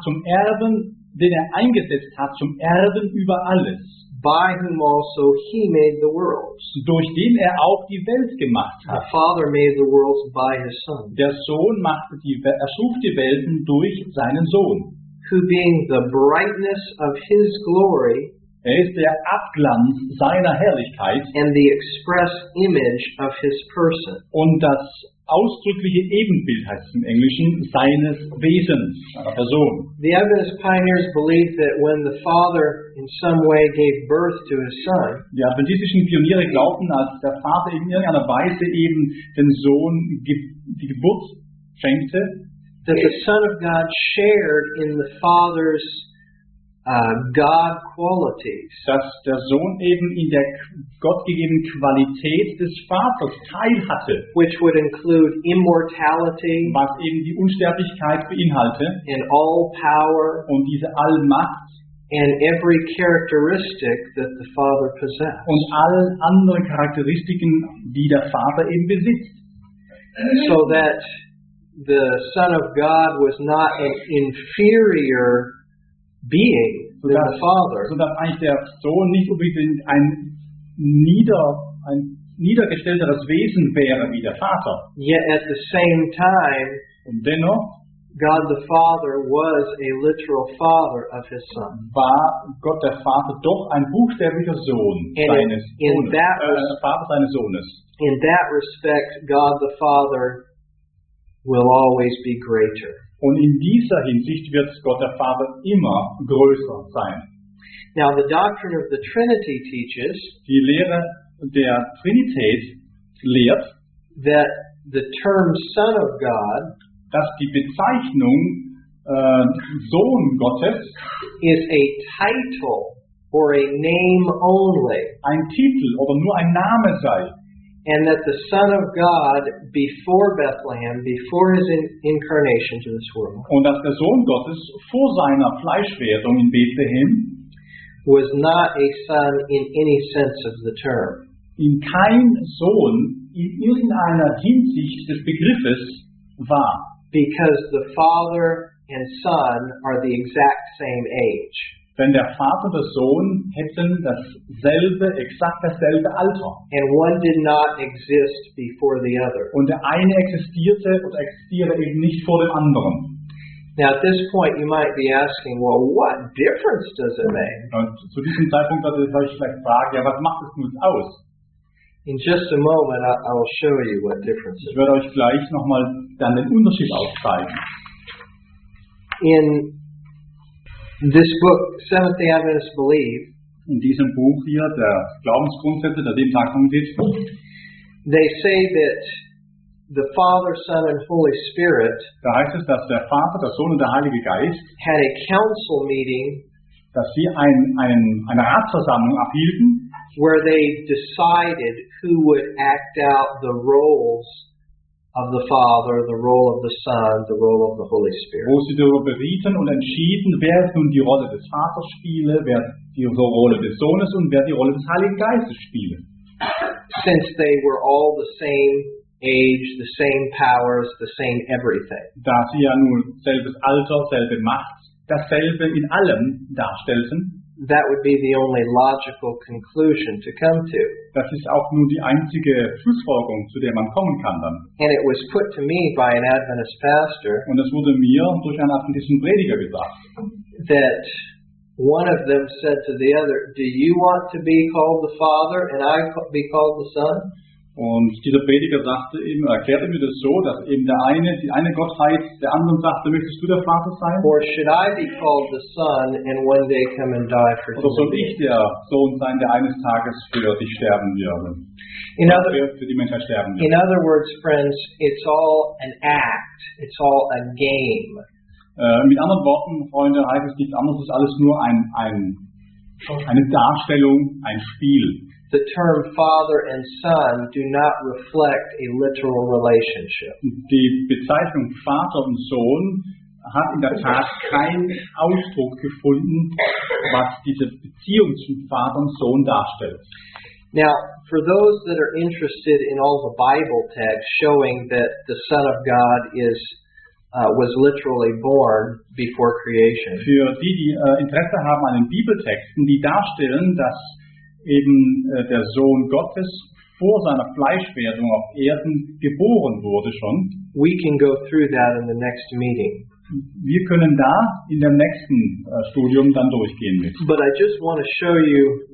er eingesetzt hat zum Erben über alles, by whom also he made the worlds. durch den er auch die Welt gemacht The hat. Father made the worlds by his Son, Der Sohn erschuf die Welten durch seinen Sohn. who being the brightness of his glory Er ist der Abglanz seiner Herrlichkeit and the express image of his person, und das ausdrückliche Ebenbild, heißt es im Englischen, seines Wesens, seiner Person. The Adventist pioneers believed that when the Father in some way gave birth to his Son, Die adventistischen Pioniere glaubten, als der Vater in irgendeiner Weise eben dem Sohn die Geburt schenkte, that the Son of God shared in the Father's God qualities, dass der Sohn eben in der gottgegebenen Qualität des Vaters teil hatte, which would include immortality was eben die Unsterblichkeit beinhalte and all power und diese Allmacht and every characteristic that the Father possessed. und all anderen Charakteristiken, die der Vater eben besitzt. So that the Son of God was not an inferior being than the Father, Sodass eigentlich der Sohn nicht unbedingt ein niedergestellteres Wesen wäre wie der Vater. yet at the same time, Und dennoch God the Father was a literal father of his Son. war Gott der Vater doch ein buchstäblicher Sohn And seines in Sohnes, that Vater seines Sohnes. In that respect, God the Father will always be greater. Und in dieser Hinsicht wird Gott der Vater immer größer sein. Now, the doctrine of the Trinity teaches Die Lehre der Trinität lehrt, that the term Son of God dass die Bezeichnung Sohn Gottes is a title or a name only, ein Titel oder nur ein Name sei. and that the Son of God before Bethlehem, before his incarnation to this world, Und dass der Sohn Gottes vor seiner Fleischwerdung in Bethlehem was not a son in any sense of the term. kein Sohn in irgendeiner Hinsicht des Begriffes war. Because the Father and Son are the exact same age. Denn der Vater und der Sohn hätten exakt dasselbe Alter. And one did not exist before the other. Und der eine existierte eben nicht vor dem anderen. Now at this point you might be asking, well, what difference does it make? Und zu diesem Zeitpunkt sollte ich euch vielleicht fragen, ja, was macht es nun aus? In just a moment, I will show you what difference Ich it is. werde euch gleich nochmal dann den Unterschied aufzeigen. In this book, Seventh-day Adventists Believe, In diesem Buch hier, der Glaubensgrundsätze der Sieben-Tags-Konzil, they say that the Father, Son, and Holy Spirit da heißt es, dass der Vater, der Sohn und der Heilige Geist, had a council meeting dass sie eine Ratsversammlung abhielten, where they decided who would act out the roles of the Father, the role of the Son, the role of the Holy Spirit. wo sie darüber berieten und entschieden, wer nun die Rolle des Vaters spiele, wer die Rolle des Sohnes und wer die Rolle des Heiligen Geistes spiele. Since they were all the same age, the same powers, the same everything. Da sie ja nun selbes Alter, selbe Macht, dasselbe in allem darstellten, That would be the only logical conclusion to come to. das ist auch nun die einzige Schlussfolgerung, zu der man kommen kann dann. And it was put to me by an Adventist pastor Und das wurde mir durch einen adventistischen Prediger gesagt, that one of them said to the other, "Do you want to be called the Father and I be called the Son?" und dieser Prediger erklärte mir das so, dass eben die eine Gottheit der anderen sagte, möchtest du der Vater sein? Or should I be called the Son and one day come and die for Oder soll humanity? ich der Sohn sein, der eines Tages für dich sterben würde? Für die Menschheit sterben wird. In other words, friends, it's all an act. It's all a game. Mit anderen Worten, Freunde, heißt es nichts anderes, es ist alles nur eine Darstellung, ein Spiel. The term Father and Son do not reflect a literal relationship. Die Bezeichnung Vater und Sohn hat in der Tat keinen Ausdruck gefunden, was diese Beziehung zum Vater und Sohn darstellt. Now, for those that are interested in all the Bible texts showing that the Son of God was literally born before creation, Für die Interesse haben an den Bibeltexten, die darstellen, dass eben der Sohn Gottes vor seiner Fleischwerdung auf Erden geboren wurde schon. we can go through that in the next meeting. Wir können da in dem nächsten Studium dann durchgehen mit. But I just want to show you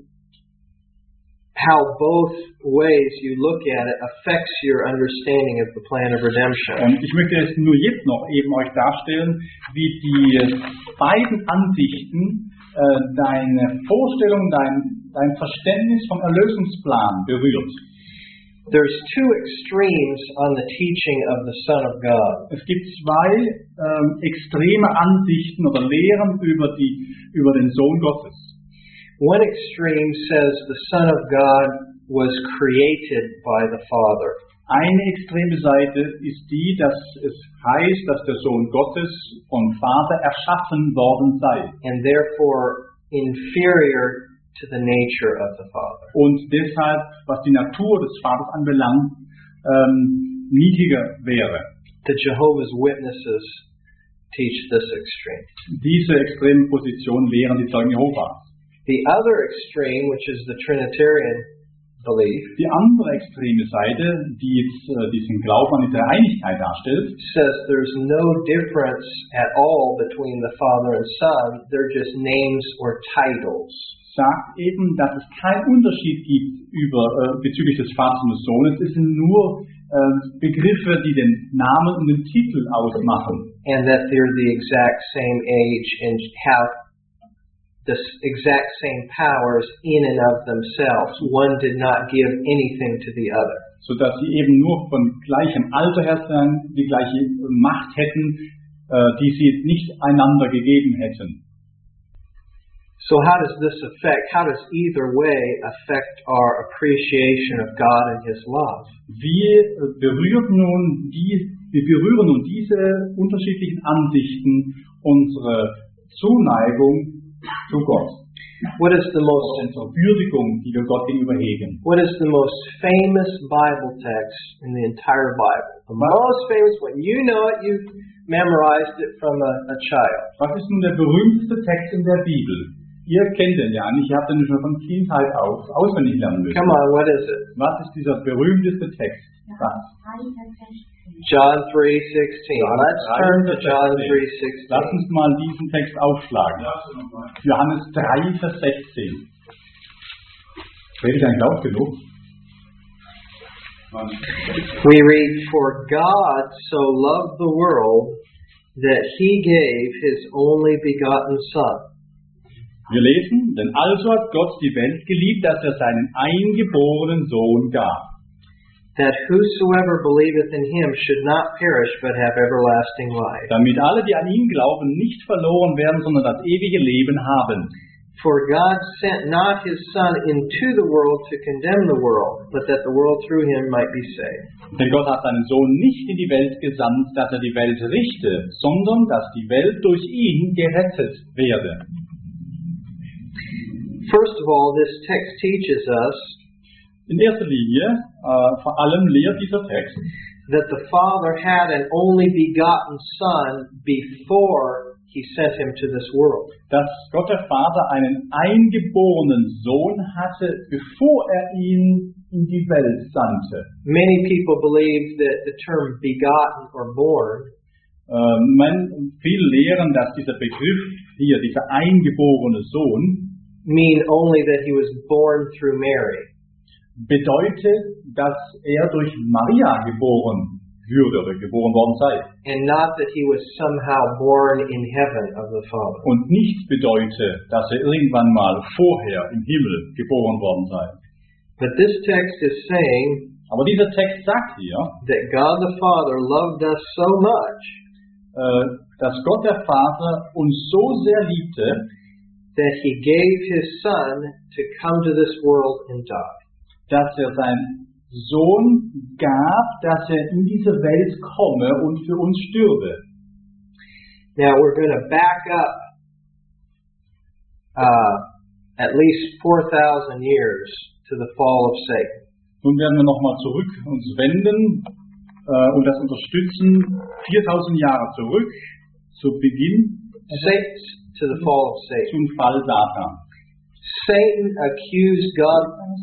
how both ways you look at it affects your understanding of the plan of redemption. Und ich möchte es nur jetzt noch eben euch darstellen, wie die beiden Ansichten deine Vorstellung, dein Verständnis vom Erlösungsplan berührt. There's two extremes on the teaching of the Son of God. Es gibt zwei extreme Ansichten oder Lehren über den Sohn Gottes. One extreme says the Son of God was created by the Father. Eine extreme Seite ist die, dass es heißt, dass der Sohn Gottes vom Vater erschaffen worden sei. And therefore inferior to the nature of the Father. Und deshalb, was die Natur des Vaters anbelangt, niedriger wäre. The Jehovah's Witnesses teach this extreme. Diese extreme Position lehren die Zeugen Jehovas. The other extreme, which is the Trinitarian belief, Die andere extreme Seite, die jetzt diesen Glauben an die Dreieinigkeit darstellt, says there's no difference at all between the Father and Son. They're just names or titles. sagt eben, dass es keinen Unterschied gibt bezüglich des Vaters und des Sohnes. Es sind nur Begriffe, die den Namen und den Titel ausmachen. And that they're the exact same age and have the exact same powers in and of themselves. One did not give anything to the other. Sodass sie eben nur von gleichem Alter her sein, die gleiche Macht hätten, die sie nicht einander gegeben hätten. So how does either way affect our appreciation of God and His love? Wir berühren nun diese unterschiedlichen Ansichten unsere Zuneigung zu Gott. What is the most Unsere Würdigung, die wir Gott gegenüber hegen. What is the most famous Bible text in the entire Bible? The most famous one. You know it. You've memorized it from a child. Was ist nun der berühmteste Text in der Bibel? Ihr kennt den ja nicht, ihr habt den schon von Kindheit auf auswendig lernen müssen. Come on, what is it? Was ist dieser berühmteste Text? Was? John 3:16. Let's turn to John 3:16. Lass uns mal diesen Text aufschlagen. Johannes 3, Vers 16. Rede ich eigentlich laut genug? We read, "For God so loved the world that He gave His only begotten Son." Wir lesen, denn also hat Gott die Welt geliebt, dass er seinen eingeborenen Sohn gab. That whosoever believeth in Him should not perish but have everlasting life. Damit alle, die an ihn glauben, nicht verloren werden, sondern das ewige Leben haben. For God sent not His Son into the world to condemn the world, but that the world through Him might be saved. Denn Gott hat seinen Sohn nicht in die Welt gesandt, dass er die Welt richte, sondern dass die Welt durch ihn gerettet werde. First of all, this text teaches us In erster Linie, vor allem lehrt dieser Text, that the Father had an only begotten Son before He sent Him to this world. dass Gott der Vater einen eingeborenen Sohn hatte, bevor er ihn in die Welt sandte. Many people believe that the term begotten or born Viele lehren, dass dieser Begriff hier, dieser eingeborene Sohn, mean only that He was born through Mary. bedeutet, dass er durch Maria geboren würde oder geboren worden sei. And not that He was somehow born in heaven of the Father. Und nicht bedeutet, dass er irgendwann mal vorher im Himmel geboren worden sei. But this text is saying Aber dieser Text sagt hier, that God the Father loved us so much dass Gott der Vater uns so sehr liebte, that He gave His Son to come to this world and die. dass er seinen Sohn gab, dass er in diese Welt komme und für uns stürbe. Now we're going to back up at least 4,000 years to the fall of Satan. Nun werden wir nochmal zurück uns wenden und das unterstützen, 4000 Jahre zurück, zu Beginn To the fall of Satan. zum Fall Satan. Satan accused God,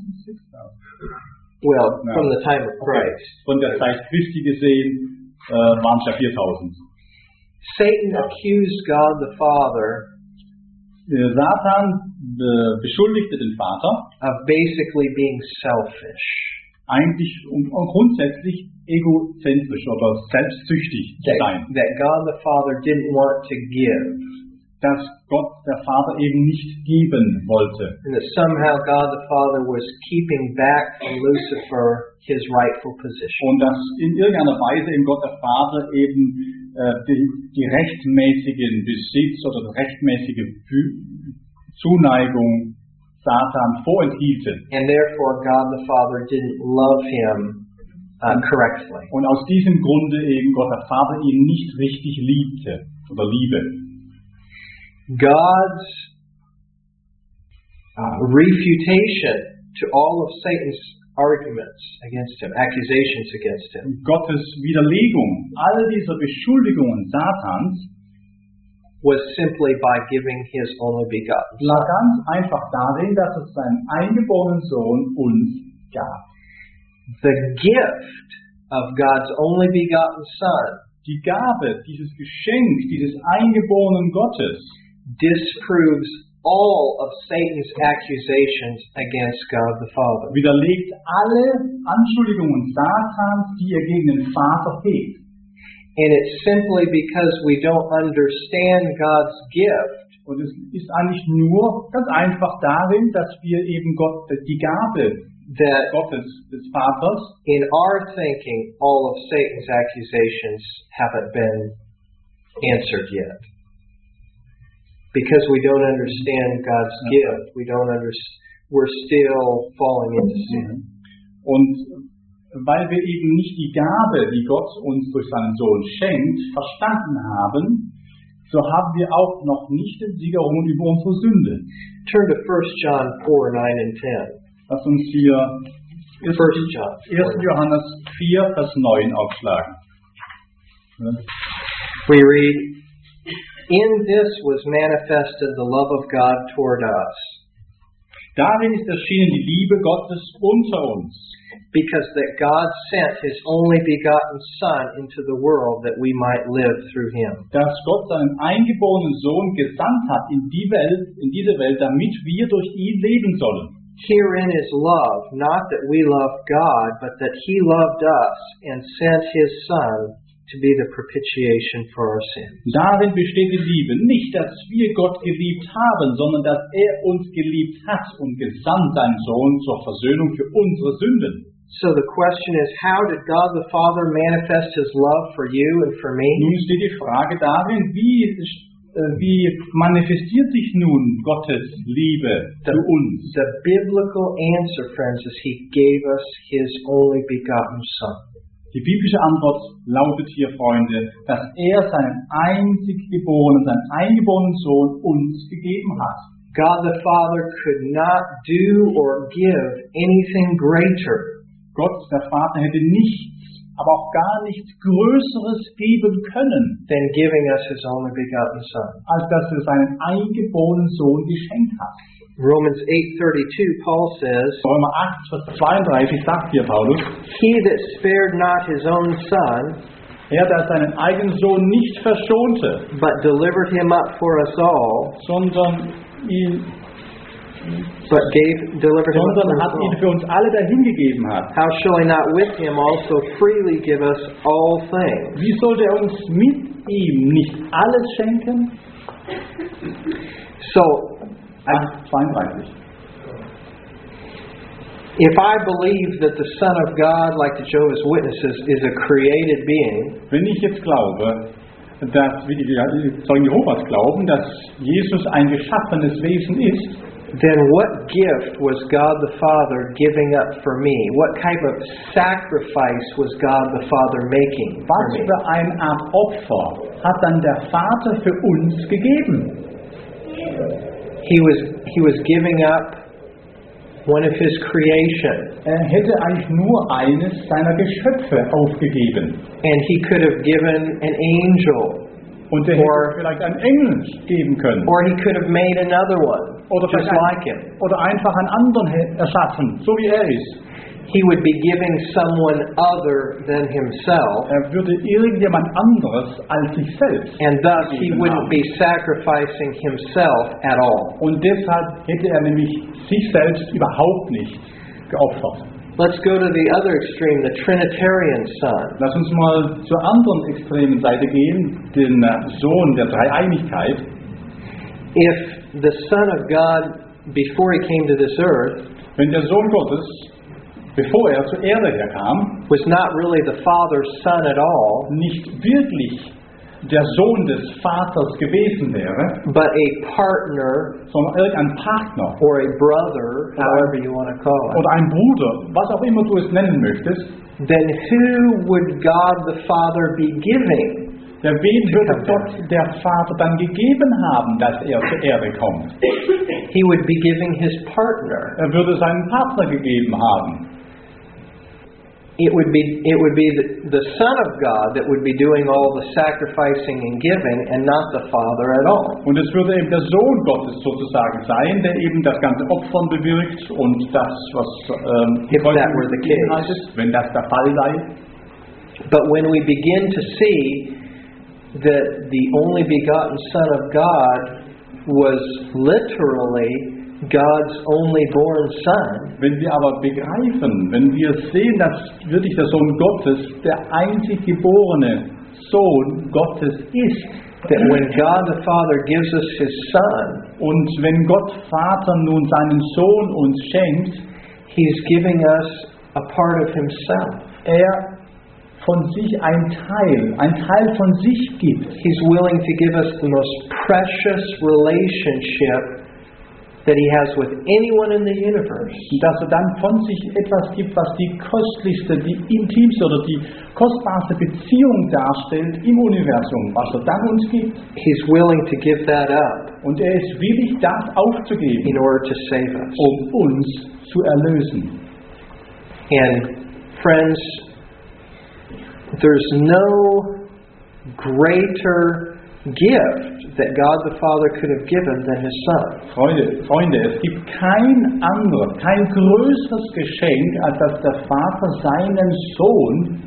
well, No. from the time of Christ. Von der Zeit Christi gesehen waren es ja 4000. Satan accused God the Father Satan beschuldigte den Vater of basically being selfish. eigentlich grundsätzlich egozentrisch oder selbstsüchtig zu sein. That God the Father didn't want to give. Dass Gott der Vater eben nicht geben wollte. And that somehow God the Father was keeping back from Lucifer his rightful position. Und dass in irgendeiner Weise eben Gott der Vater eben die rechtmäßigen Besitz oder die rechtmäßige Zuneigung Satan vorenthielte. And therefore God the Father didn't love him correctly. Und aus diesem Grunde eben Gott der Vater ihn nicht richtig liebte oder liebe. God's refutation to all of Satan's arguments against him, accusations against him, Gottes Widerlegung all dieser Beschuldigungen Satans was simply by giving his only begotten lag Son. ganz einfach darin, dass es seinen eingeborenen Sohn uns gab. The gift of God's only begotten Son Die Gabe, dieses Geschenk, dieses eingeborenen Gottes disproves all of Satan's accusations against God the Father. widerlegt alle Anschuldigungen Satans, die er gegen den Vater hegt. And it's simply because we don't understand God's gift Und es ist eigentlich nur ganz einfach darin, dass wir eben die Gabe that Gottes, des Vaters, in our thinking all of Satan's accusations haven't been answered yet. Because we don't understand God's gift, we're still falling into sin. Und weil wir eben nicht die Gabe, die Gott uns durch seinen Sohn schenkt, verstanden haben, so haben wir auch noch nicht den Siegerungen über unsere Sünde. Turn to 1 John 4, 9 and 10. Lass uns hier 1 John 1. Johannes 4, Vers 9 aufschlagen. We read, "In this was manifested the love of God toward us, Darin ist erschienen die Liebe Gottes unter uns, because that God sent His only begotten Son into the world that we might live through Him." dass Gott seinen eingeborenen Sohn gesandt hat in diese Welt, damit wir durch ihn leben sollen. Herein is love, not that we loved God, but that He loved us and sent His Son to be the propitiation for our sins. Darin besteht die Liebe. Nicht, dass wir Gott geliebt haben, sondern dass er uns geliebt hat und gesandt seinen Sohn zur Versöhnung für unsere Sünden. So the question is, how did God the Father manifest His love for you and for me? Nun steht die Frage darin, wie manifestiert sich nun Gottes Liebe zu uns? The biblical answer, friends, is He gave us His only begotten Son. Die biblische Antwort lautet hier, Freunde, dass er seinen seinen eingeborenen Sohn uns gegeben hat. God the Father could not do or give anything greater Gott, der Vater, hätte nichts, aber auch gar nichts Größeres geben können, than giving us His only begotten Son. als dass er seinen eingeborenen Sohn geschenkt hat. Romans 8:32, Paul says, Römer 8, Vers 32 sagt hier Paulus, He that spared not His own Son, er, der seinen eigenen Sohn nicht verschonte, but delivered Him up for us all, sondern delivered Him up for hat us ihn all. für uns alle dahingegeben hat. How shall He not with Him also freely give us all things? Wie sollte er uns mit ihm nicht alles schenken? So, 32. if I believe that the Son of God, like the Jehovah's Witnesses, is a created being, Wenn ich jetzt glaube, dass, wie die Zeugen Jehovas glauben, dass Jesus ein geschaffenes Wesen ist, then what gift was God the Father giving up for me? What type of sacrifice was God the Father making for was me? für eine Art Opfer hat dann der Vater für uns gegeben? He was giving up one of His creation, Er hätte eigentlich nur eines seiner Geschöpfe aufgegeben. and He could have given an angel, Und er hätte vielleicht einen Engel geben können. or He could have made another one, Oder, just vielleicht like Him. oder einfach einen anderen erschaffen, so wie er ist. He would be giving someone other than Himself, Er würde irgendjemand anderes als sich selbst. and thus He wouldn't be sacrificing Himself at all. Und deshalb hätte er nämlich sich selbst überhaupt nicht geopfert. Let's go to the other extreme, the Trinitarian Son. Lass uns mal zur anderen extremen Seite gehen, den Sohn der Dreieinigkeit. If the Son of God, before He came to this earth, Wenn der Sohn Gottes, bevor er zur Erde herkam, was not really the Father's Son at all, nicht wirklich der Sohn des Vaters gewesen wäre, but a partner sondern irgendein Partner or a brother, however you want to call it, oder ein Bruder, was auch immer du es nennen möchtest, then who would God the Father be giving? wen würde Gott der Vater dann gegeben haben, dass er zur Erde kommt? He would be giving His partner. Er würde seinen Partner gegeben haben. It would be the Son of God that would be doing all the sacrificing and giving, and not the Father at all. Und es würde eben der Sohn Gottes sozusagen sein, der eben das ganze Opfern bewirkt und das, was If that were the case. beinhaltet, wenn das der Fall sei. But when we begin to see that the only begotten Son of God was literally God's only born Son, Wenn wir aber begreifen, wenn wir sehen, dass wirklich der Sohn Gottes der einzig geborene Sohn Gottes ist, that when God the Father gives us His Son, und wenn Gott Vater nun seinen Sohn uns schenkt, He's giving us a part of Himself. er von sich ein Teil von sich gibt. He's willing to give us the most precious relationship that He has with anyone in the universe. Und dass er dann von sich etwas gibt, was die kostlichste, die intimste oder die kostbarste Beziehung darstellt im Universum, was er dann uns gibt. He's willing to give that up Und er ist willig, das aufzugeben, in order to save us. uns zu erlösen. And friends, there's no greater gift that God the Father could have given than His Son. Freunde, es gibt kein größeres Geschenk, als dass der Vater seinen Sohn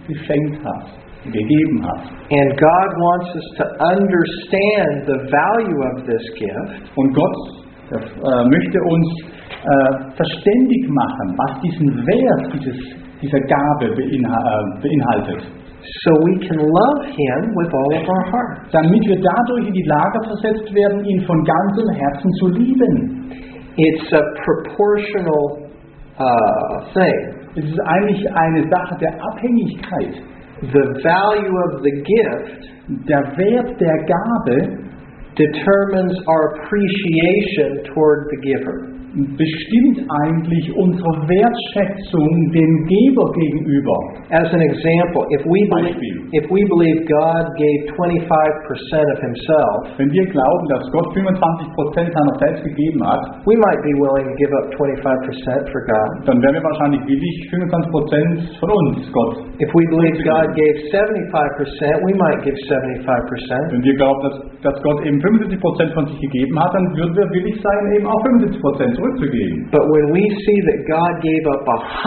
gegeben hat. And God wants us to understand the value of this gift, Und Gott möchte uns verständig machen, was diesen Wert dieser Gabe beinhaltet. So we can love Him with all of our heart. Damit wir dadurch in die Lage versetzt werden, ihn von ganzem Herzen zu lieben. It's a proportional thing. Es ist eigentlich eine Sache der Abhängigkeit. The value of the gift Der Wert der Gabe determines our appreciation toward the giver. bestimmt eigentlich unsere Wertschätzung dem Geber gegenüber. As an example, if we believe God gave 25% of Himself, Wenn wir glauben, dass Gott 25% seiner selbst gegeben hat, we might be willing to give up 25% for God. dann wären wir wahrscheinlich willig, 25% von uns Gott. If we believe God gave 75%, we might give 75%. Wenn wir glauben, dass Gott eben 75% von sich gegeben hat, dann würden wir willig sein, eben auch 75% zurückzugeben. But when we see that God gave up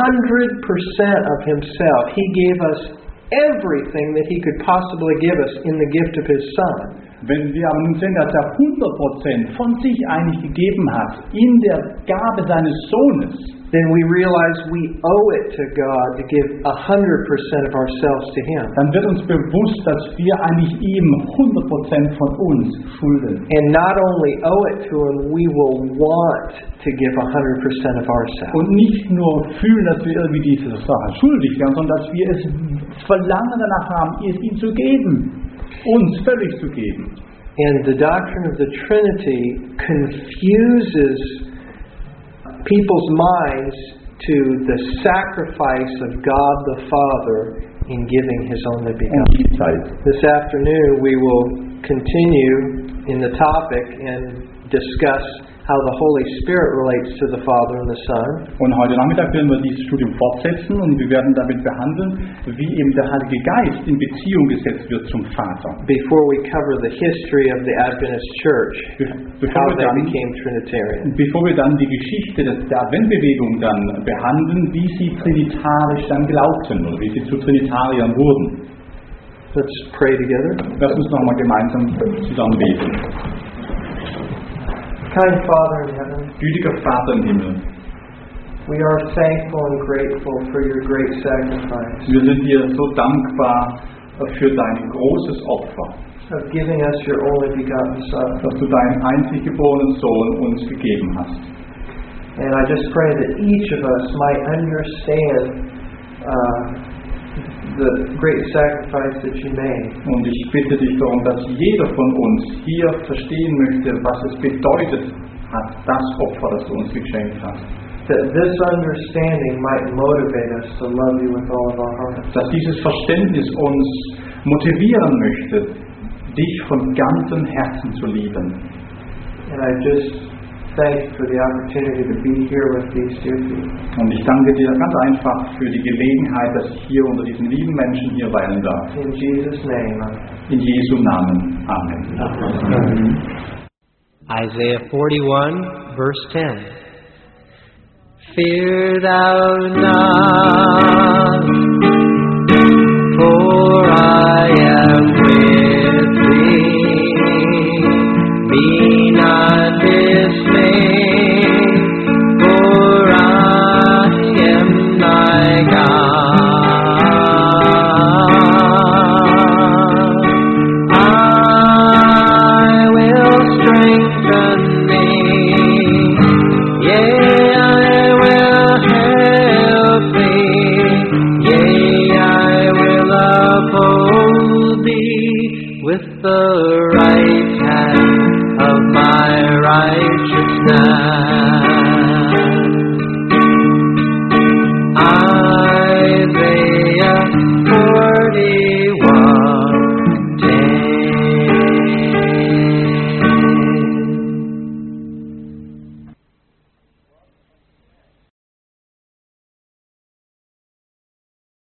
100% of Himself, He gave us everything that He could possibly give us in the gift of His Son. Wenn wir aber nun sehen, dass er 100% von sich eigentlich gegeben hat, in der Gabe seines Sohnes, then we realize we owe it to God to give 100% of ourselves to Him. dann wird uns bewusst, dass wir eigentlich ihm 100% von uns schulden. And not only owe it to Him, we will want to give 100% of ourselves. Und nicht nur fühlen, dass wir irgendwie diese Sache schuldig wären, sondern dass wir es Verlangen danach haben, es ihm zu geben. Uns völlig zu geben. And the doctrine of the Trinity confuses people's minds to the sacrifice of God the Father in giving His only begotten. This afternoon we will continue in the topic and discuss how the Holy Spirit relates to the Father and the Son. Und heute Nachmittag werden wir dieses Studium fortsetzen und wir werden damit behandeln, wie eben der Heilige Geist in Beziehung gesetzt wird zum Vater. Before we cover the history of the Adventist Church, how they became Trinitarian. Bevor wir dann die Geschichte der Adventbewegung dann behandeln, wie sie trinitarisch dann glaubten oder wie sie zu Trinitariern wurden. Let's pray together. Lass uns nochmal gemeinsam zusammen beten. Kind Father in heaven, Gütiger Vater im Himmel, we are thankful and grateful for your great sacrifice wir sind dir so dankbar für dein großes Opfer, of giving us your only begotten Son. dass du deinen einzig geborenen Sohn uns gegeben hast. And I just pray that each of us might understand the great sacrifice that you made. Und ich bitte dich darum, dass jeder von uns hier verstehen möchte, was es bedeutet hat, das Opfer, das du uns geschenkt hast. That this understanding might motivate us to love you with all of our hearts. Dass dieses Verständnis uns motivieren möchte, dich von ganzem Herzen zu lieben. And I just thank you for the opportunity to be here with these dear people. Und ich danke dir ganz einfach für die Gelegenheit, dass ich hier unter diesen lieben Menschen hier weilen darf. In Jesus' name. In Jesu Namen. Amen. Amen. Isaiah 41, verse 10. Fear thou not.